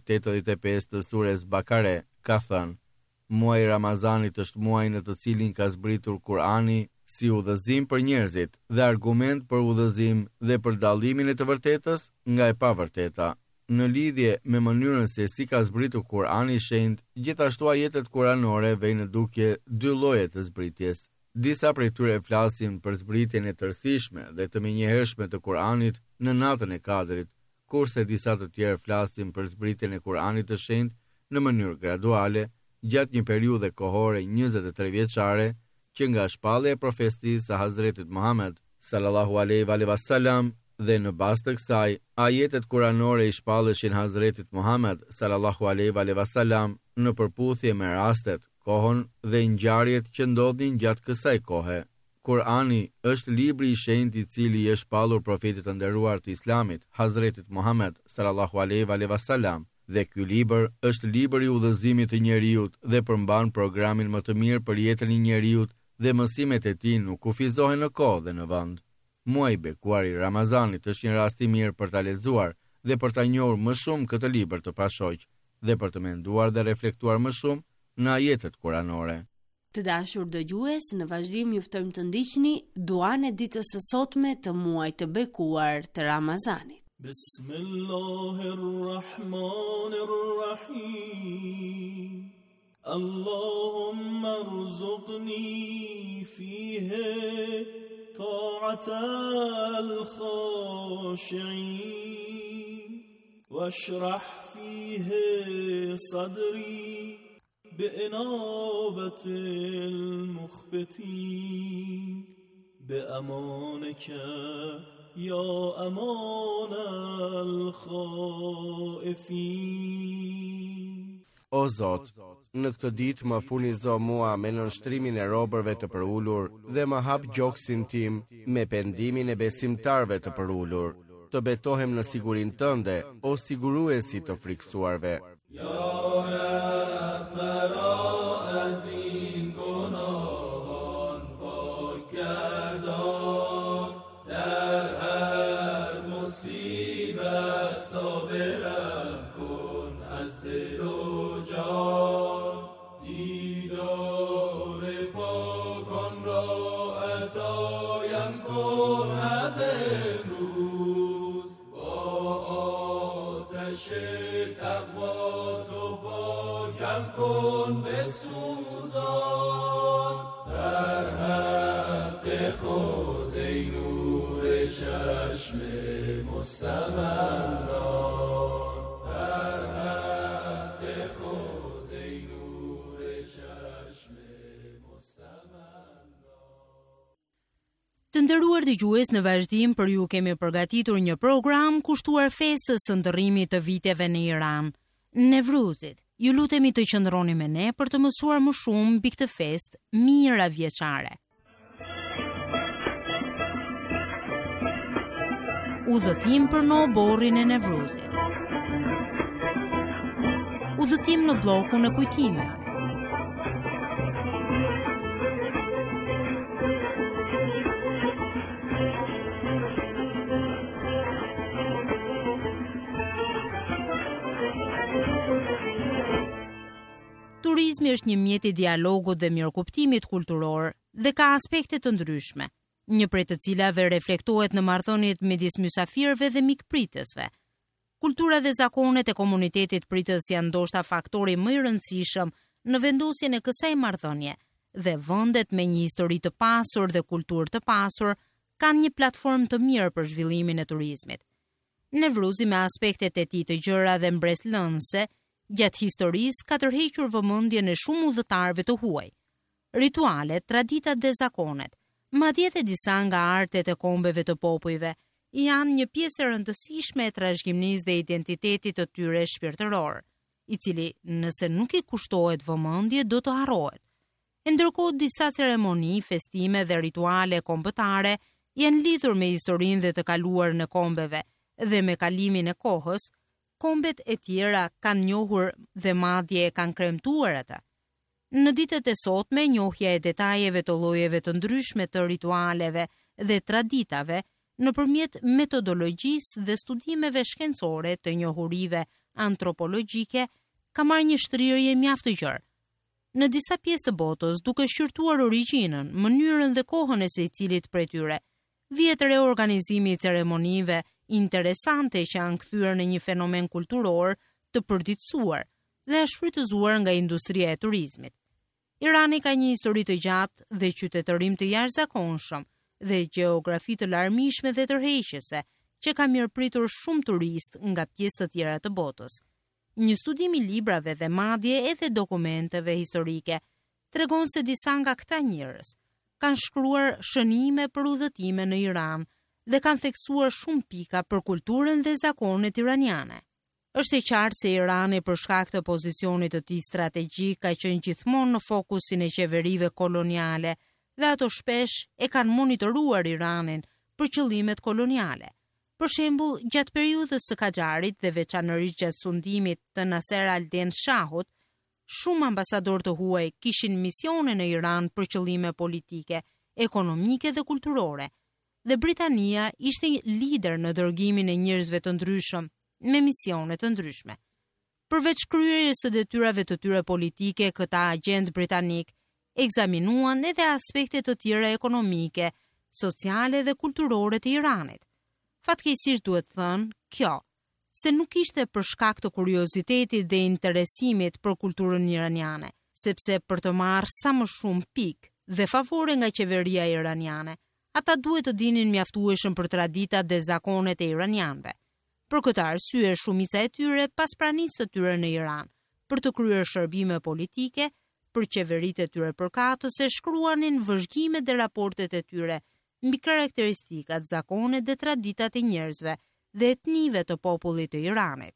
185 të surës Bakare ka thënë: muaji i Ramazanit është muaji në të cilin ka zbritur Kur'ani si udhëzim për njerëzit dhe argument për udhëzim dhe për dallimin e të vërtetës nga e pavërteta. Në lidhje me mënyrën se si ka zbritur Kur'ani i shenjtë, gjithashtu ajetet kuranore vejnë në dukje dy lloje të zbritjes. Disa prej tyre flasin për zbritjen e tërësishme dhe të menjëhershme të Kur'anit në natën e Kadrit, kurse disa të tjerë flasin për zbritjen e Kur'anit të shenjtë në mënyrë graduale gjatë një periudhe kohore 23 vjeçare që nga shpallja e profecisë së Hazretit Muhammad sallallahu alaihi wasallam dhe në bazë të kësaj, ajetet kuranore i shpalleshin Hazretit Muhammad sallallahu alaihi wasallam në përputhje me rastet, kohën dhe ngjarjet që ndodhin gjatë kësaj kohe. Kur'ani është libri i shenjtë i cili i është shpallur profetit të nderuar të Islamit, Hazretit Muhammad sallallahu alaihi wasallam, dhe ky libër është libri i udhëzimit të njeriut dhe përmban programin më të mirë për jetën e njeriut dhe mësimet e tij nuk kufizohen në kohë dhe në vend. Muaji i bekuar i Ramazanit është një rast i mirë për ta lexuar dhe për ta njohur më shumë këtë libër të pashoq dhe për të menduar dhe reflektuar më shumë në ajetet kuranore. Të dashur dëgjues, në vazhdim ju ftojmë të ndiqni duan e ditës së sotme të muajit të bekuar të Ramazanit. Bismillahirrahmanirrahim. Allahumma rzuqni fihi طاعة الخاشعين واشرح فيه صدري بإنابة المخبتين بأمانك يا أمان الخائفين. O Zot, në këtë ditë më furnizo mua me nënshtrimin e robërve të përulur dhe më hap gjoksin tim me pendimin e besimtarve të përulur. Të betohem në sigurin tënde, o siguruesi të friksuarve. کن بسوزان در Të nderuar dëgjues, në vazhdim për ju kemi përgatitur një program kushtuar festës së ndërrimit të viteve në Iran, Nevruzit. Ju lutemi të qëndroni me ne për të mësuar më shumë mbi këtë festë mijëravjeçare. Udhëtim për në oborrin e Nevruzit. Udhëtim në bllokun e kujtimeve. Turizmi është një mjet i dialogut dhe mirëkuptimit kulturor dhe ka aspekte të ndryshme, një prej të cilave reflektohet në marrëdhëniet midis mysafirëve dhe mikpritësve. Kultura dhe zakonet e komunitetit pritës janë ndoshta faktori më i rëndësishëm në vendosjen e kësaj marrëdhënie, dhe vendet me një histori të pasur dhe kulturë të pasur kanë një platformë të mirë për zhvillimin e turizmit. Nevruzi me aspektet e tij të gjëra dhe mbreslënëse gjatë historisë ka tërhequr vëmendjen e shumë udhëtarëve të huaj. Ritualet, traditat dhe zakonet, madje edhe disa nga artet e kombeve të popujve, janë një pjesë e rëndësishme e trashëgimisë dhe identitetit të tyre shpirtëror, i cili nëse nuk i kushtohet vëmendje do të harrohet. Ndërkohë disa ceremoni, festime dhe rituale kombëtare janë lidhur me historinë dhe të kaluar në kombeve dhe me kalimin e kohës. Kombet e tjera kanë njohur dhe madje e kanë kremtuar ata. Në ditët e sotme, njohja e detajeve të llojeve të ndryshme të ritualeve dhe traditave nëpërmjet metodologjisë dhe studimeve shkencore të njohurive antropologjike ka marrë një shtrirje mjaft të gjerë. Në disa pjesë të botës, duke shqyrtuar origjinën, mënyrën dhe kohën e secilit prej tyre, vjet reorganizimi i ceremonive interesante që janë kthyer në një fenomen kulturor të përditësuar dhe është shfrytëzuar nga industria e turizmit. Irani ka një histori të gjatë dhe qytetërim të jashtëzakonshëm dhe gjeografi të larmishme dhe tërheqëse që ka mirëpritur shumë turist nga pjesë të tjera të botës. Një studim i librave dhe madje edhe dokumenteve historike tregon se disa nga këta njerëz kanë shkruar shënime për udhëtime në Iran dhe kanë theksuar shumë pika për kulturën dhe zakonet iraniane. Është e qartë se Irani për shkak të pozicionit të tij strategjik ka qenë gjithmonë në fokusin e qeverive koloniale dhe ato shpesh e kanë monitoruar Iranin për qëllimet koloniale. Për shembull, gjatë periudhës së Kaxharit dhe veçanërisht gjatë sundimit të Nasser al-Din Shahut, shumë ambasadorë të huaj kishin misione në Iran për qëllime politike, ekonomike dhe kulturore. Dhe Britania ishte lider në dërgimin e njerëzve të ndryshëm me misione të ndryshme. Përveç kryerjes së detyrave të tyre politike, këta agent britanik ekzaminuan edhe aspekte të tjera ekonomike, sociale dhe kulturore të Iranit. Fatkeqësisht duhet thënë kjo, se nuk ishte për shkak të kuriozitetit dhe interesimit për kulturën iraniane, sepse për të marrë sa më shumë pikë dhe favore nga qeveria iraniane, ata duhet të dinin mjaftueshëm për traditat dhe zakonet e iranianëve. Për këtë arsye, shumica e tyre pas pranisë së tyre në Iran, për të kryer shërbime politike, për qeveritë e tyre përkatëse shkruanin vëzhgimet dhe raportet e tyre mbi karakteristikat, zakonet dhe traditat e njerëzve dhe etnive të popullit të Iranit.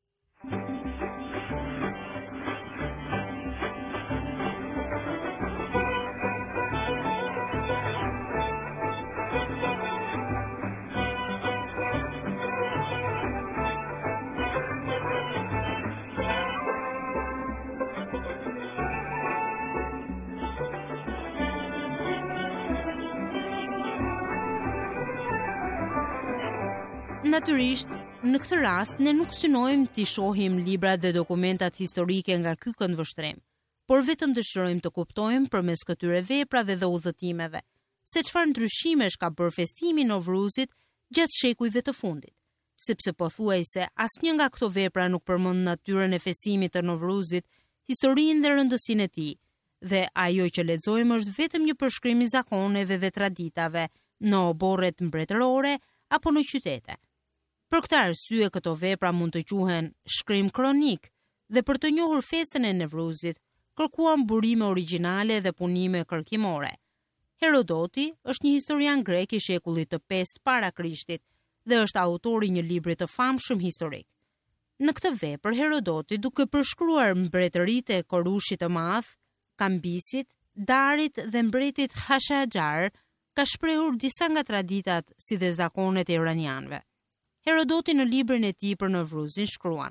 Natyrisht, në këtë rast, ne nuk synojmë t'i shohim librat dhe dokumentat historike nga ky këndvështrim, por vetëm dëshirojmë të kuptojmë përmes këtyre veprave dhe udhëtimeve, se çfarë ndryshimesh ka bërë festimi i Novruzit gjatë shekujve të fundit, sepse pothuajse asnjë nga këto vepra nuk përmend natyrën e festimit të Novruzit, historinë dhe rëndësinë e tij, dhe ajo që lexojmë është vetëm një përshkrim i zakoneve dhe traditave në oborret mbretërore apo në qytete. Për këtë arsye këto vepra mund të quhen shkrim kronik dhe për të njohur festën e Nevruzit kërkuan burime origjinale dhe punime kërkimore. Herodoti është një historian grek i shekullit të 5 para Krishtit dhe është autori një libri të famshëm historik. Në këtë vepër Herodoti, duke përshkruar mbretëritë e Korushit të Madh, Kambisit, Darit dhe mbretit Hashaxhar, ka shprehur disa nga traditat si dhe zakonet e iranianëve. Herodoti në librin e tij për Nevruzin shkruan: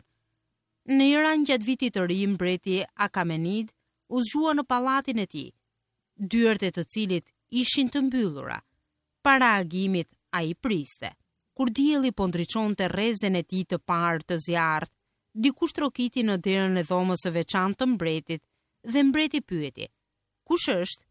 Në Iran gjatë vitit të ri, mbreti Akamenid u zgjua në pallatin e tij, dyert e të cilit ishin të mbyllura. Para agimit ai priste. Kur dielli po ndriçonte rrezen e tij të parë të zjarrt, dikush trokiti në derën e dhomës së veçantë të mbretit dhe mbreti pyeti: "Kush është?"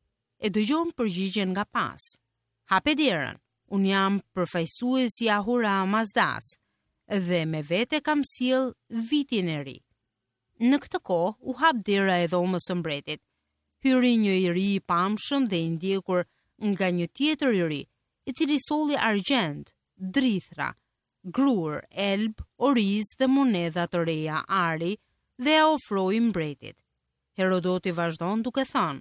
E dëgjon përgjigjen nga pas: "Hape derën, unë jam përfaqësuesi Ahura Mazdas dhe me vete kam sjell vitin e ri." Në këtë kohë u hap dera e dhomës së mbretit. Hyri një i ri i pamshëm dhe i ndjekur nga një tjetër i ri, i cili solli argjend, drithra, grur, elb, oriz dhe monedha të reja ari dhe ja ofroi mbretit. Herodoti vazhdon duke thënë: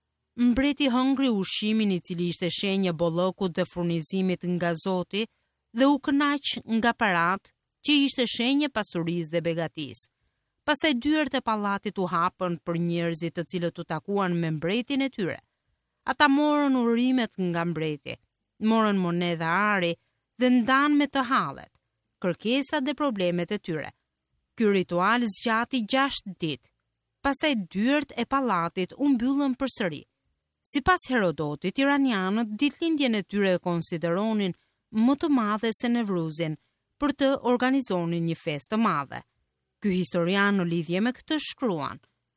Mbreti hëngri ushqimin i cili ishte shenjë bollokut dhe furnizimit nga Zoti dhe u kënaq nga parat që ishte shenjë pasurisë dhe begatisë. Pastaj dyert e pallatit u hapën për njerëzit të cilët u takuan me mbretin e tyre. Ata morën urimet nga mbreti, morën monedha ari dhe ndan me të hallet, kërkesat dhe problemet e tyre. Ky ritual zgjati 6 ditë. Pastaj dyert e pallatit u mbyllën përsëri. Sipas Herodotit, iranianët ditëlindjen e tyre e konsideronin më të madhe se Nevruzin për të organizonin një festë të madhe. Ky historian në lidhje me këtë shkruan: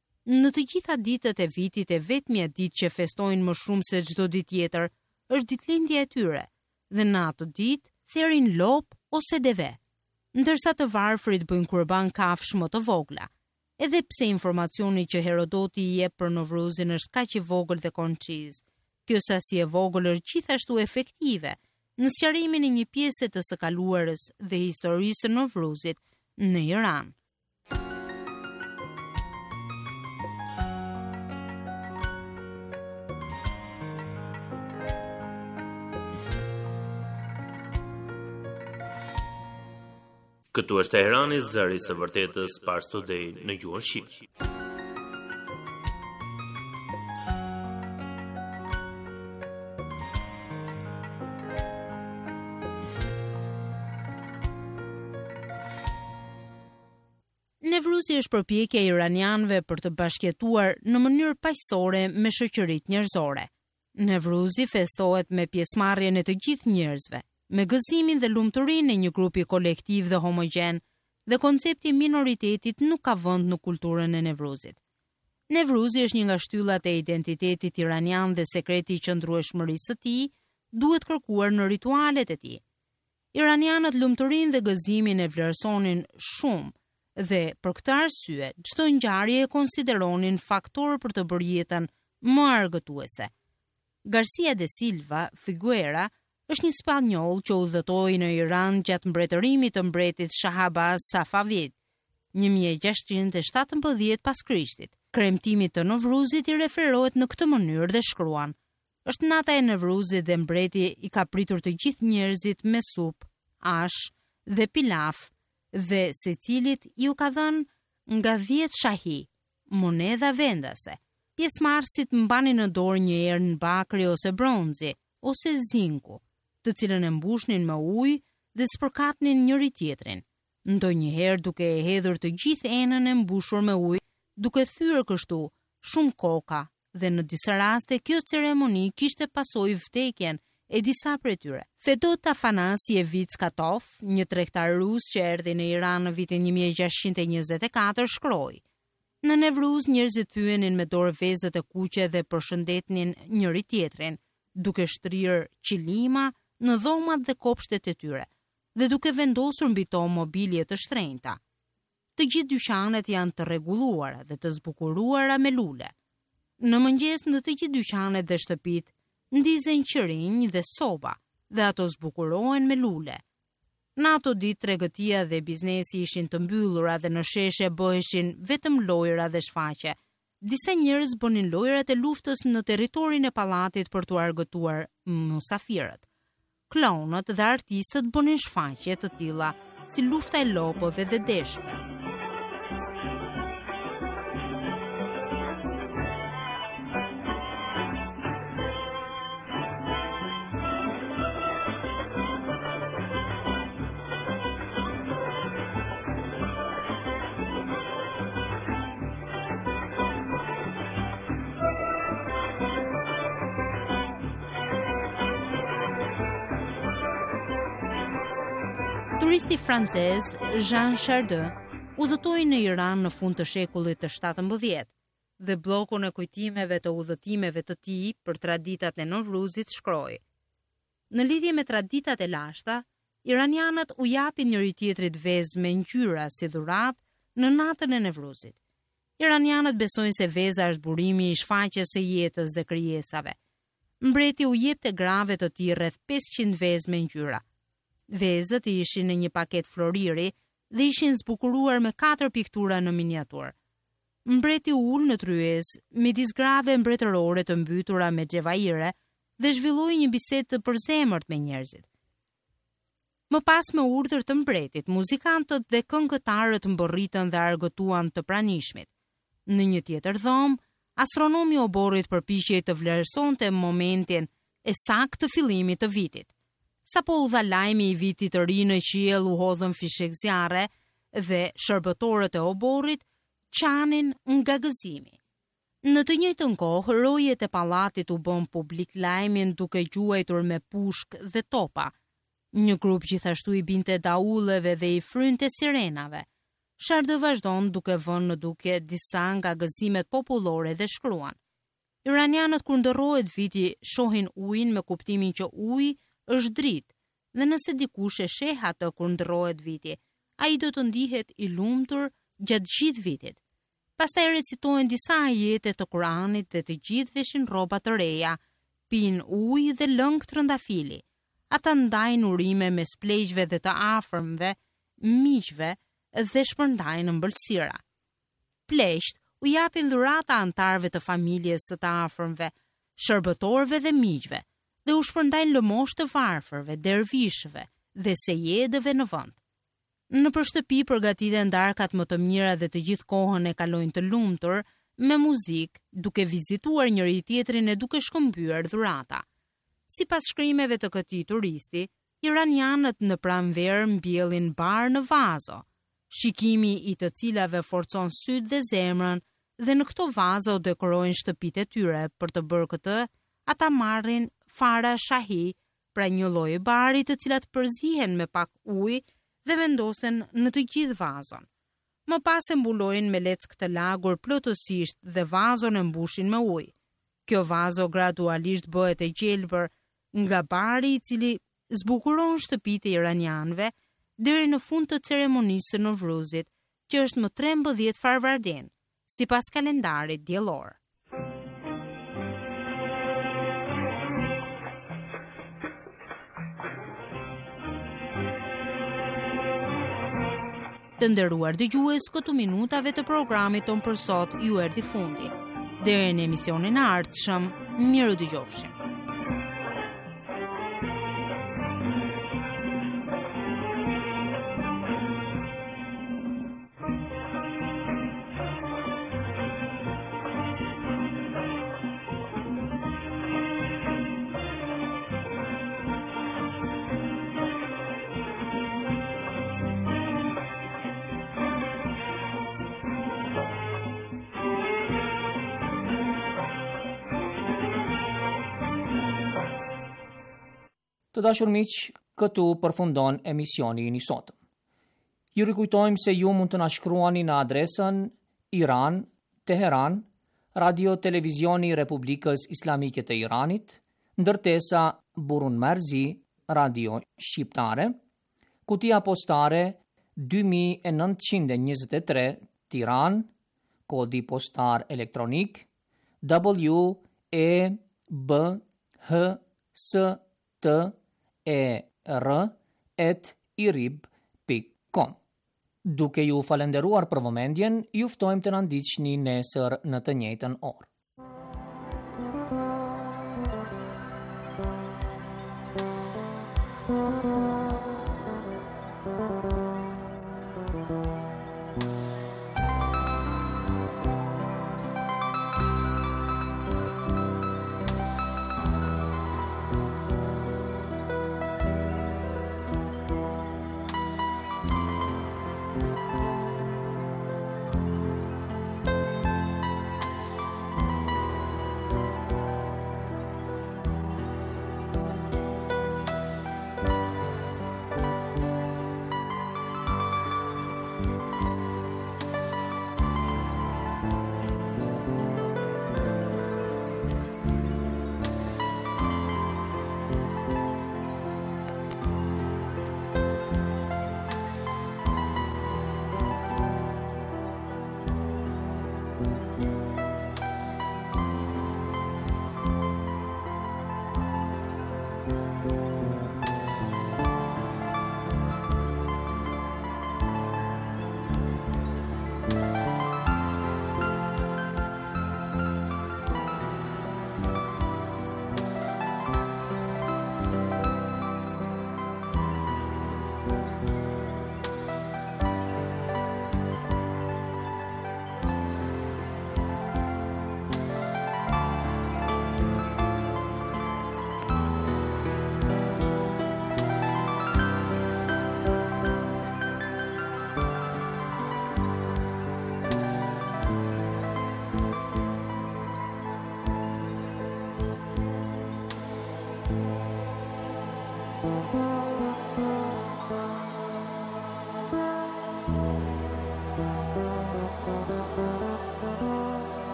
Në të gjitha ditët e vitit e vetmja ditë që festojnë më shumë se çdo ditë tjetër është ditëlindja e tyre, dhe në atë ditë therin lop ose deve, ndërsa të varfrit bëjnë kurban kafsh më të vogla. Edhe pse informacioni që Herodoti i jep për Nevruzin është kaq i vogël dhe konciz, kjo sasi e vogël është gjithashtu efektive në sqarimin e një pjese të së kaluarës dhe historisë së Nevruzit në Iran. Këtu është Teherani, zëri së vërtetës, Pars Today në gjuhën shqipe. Nevruzi është përpjekja e iranianëve për të bashkëtuar në mënyrë paqësore me shoqëritë njerëzore. Nevruzi festohet me pjesëmarrjen e të gjithë njerëzve, me gëzimin dhe lumturinë e një grupi kolektiv dhe homogjen, dhe koncepti minoritetit nuk ka vend në kulturën e Nevruzit. Nevruzi është një nga shtyllat e identitetit iranian dhe sekreti i qëndrueshmërisë së tij duhet kërkuar në ritualet e tij. Iranianët lumturinë dhe gëzimin e vlerësonin shumë dhe për këtë arsye çdo ngjarje e konsideronin faktor për të bërë jetën më argëtuese. Garcia de Silva Figuera është një spanjoll që udhëtoi në Iran gjatë mbretërimit të mbretit Shahabaz Safavid, 1617 pas Krishtit. Kremtimi të Nevruzit i referohet në këtë mënyrë dhe shkruan: Është nata e Nevruzit dhe mbreti i ka pritur të gjithë njerëzit me supë, ash dhe pilaf, dhe secilit iu ka dhënë nga 10 shahi, monedha vendase. Pjesëmarrësit mbanin në dorë një erë bakri ose bronzi ose zinku, të cilën e mbushnin me ujë dhe spërkatnin njëri tjetrin, ndonjëherë duke e hedhur të gjithë enën e mbushur me ujë, duke thyrë kështu shumë koka, dhe në disa raste kjo ceremoni kishte pasojë vdekjen e disa prej tyre. Fedot Afanassievich Katov, një tregtar rus që erdhi në Iran në vitin 1624, shkroi: Në Nevruz njerëzit thyenin me dorë vezët e kuqe dhe përshëndetnin njëri tjetrin, duke shtrirë qilima në dhomat dhe kopshtet e tyre, dhe duke vendosur mbi to mobilje të shtrenjta. Të gjithë dyqanet janë të rregulluara dhe të zbukuruara me lule. Në mëngjes në të gjithë dyqanet dhe shtëpit ndizen qirinj dhe soba, dhe ato zbukurohen me lule. Në ato ditë tregëtia dhe biznesi ishin të mbyllura dhe në sheshe bëheshin vetëm lojra dhe shfaqje. Disa njerëz bënin lojrat e luftës në territorin e pallatit për t'u argëtuar mysafirët. Klonët dhe artistët bënin shfaqje të tilla, si lufta e lopëve dhe deshëve. Turisti francez Jean Chardin udhëtoi në Iran në fund të shekullit të 17 dhe bllokun e kujtimeve të udhëtimeve të tij për traditat e Novruzit shkroi. Në lidhje me traditat e lashta, iranianët u japin njëri tjetrit vezë me ngjyra si dhuratë në natën e Novruzit. Iranianët besojnë se veza është burimi i shfaqjes së jetës dhe krijesave. Mbreti u jepte grave të tij rreth 500 vezë me ngjyra. Vezët ishin në një paket floriri dhe ishin zbukuruar me 4 piktura në miniatur. Mbreti u ul në tryez midis grave mbretërore të mbytura me xhevaire dhe zhvilloi një bisedë të përzemërt me njerëzit. Më pas me urdhër të mbretit, muzikantët dhe këngëtarët mbërritën dhe argëtuan të pranishmit. Në një tjetër dhomë, astronomi oborrit përpiqej të vlerësonte momentin e saktë të fillimit të vitit. Sa po u dha lajmi i vitit të ri në qiell u hodhën fishek zjarre dhe shërbëtorët e oborrit qanin nga gëzimi. Në të njëjtën kohë, rojet e pallatit u bën publik lajmin duke gjuajtur me pushk dhe topa. Një grup gjithashtu i binte daulleve dhe i frynte sirenave. Chardin vazhdon duke vënë në duke disa nga gëzimet popullore dhe shkruan: Iranianët kur ndërrohet viti shohin ujin me kuptimin që uji është dritë, dhe nëse dikush e sheh atë kur ndërrohet viti, ai do të ndihet i lumtur gjatë gjithë vitit. Pastaj recitojnë disa ajete të Kuranit dhe të gjithë veshin rroba të reja, pinë ujë dhe lëng trëndafili. Ata ndajnë urime mes pleqjve dhe të afërmve, miqve dhe shpërndajnë ëmbëlsira. Pleqt u japin dhurata antarëve të familjes së të afërmve, shërbëtorëve dhe miqve, dhe u shpërndajnë lëmosh të varfërve, dervishëve dhe sejedëve në vend. Në shtëpi përgatiten darkat më të mira dhe të gjithë kohën e kalojnë të lumtur me muzikë, duke vizituar njëri tjetrin e duke shkëmbyer dhurata. Sipas shkrimeve të këtij turisti, iranianët në pranverë mbjellin bar në vazo, shikimi i të cilave forcon syt dhe zemrën, dhe në këto vazo dekorojnë shtëpitë e tyre. Për të bërë këtë, ata marrin fara shahi, pra një lloj bari të cilat përzihen me pak ujë dhe vendosen në të gjithë vazon. Më pas e mbulojnë me leckë të lagur plotësisht dhe vazon e mbushin me ujë. Kjo vazo gradualisht bëhet e gjelbër nga bari i cili zbukuron shtëpitë e iranianëve deri në fund të ceremonisë së Novruzit, që është më 13 Farvardin, sipas kalendarit diellor. Të nderuar dëgjues, këtu minutave të programit ton për sot ju erdhi fundi. Deri në emisionin e ardhshëm, miru dëgjofshim. Të dashur miq, këtu përfundon emisioni i sotëm. Ju rikujtojmë se ju mund të na shkruani në adresën Iran, Teheran, Radio Televizioni Republikës Islamike të Iranit, ndërtesa Burun Marzi, Radio Shqiptare, kutia postare 2923 Tiran, kodi postar elektronik WEBHSTER irib.com. Duke ju falenderuar për vëmendjen, ju ftojmë të na ndiqni nesër në të njëjtën orë.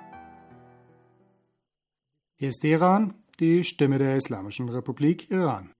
Hier ist Iran, die Stimme der Islamischen Republik Iran.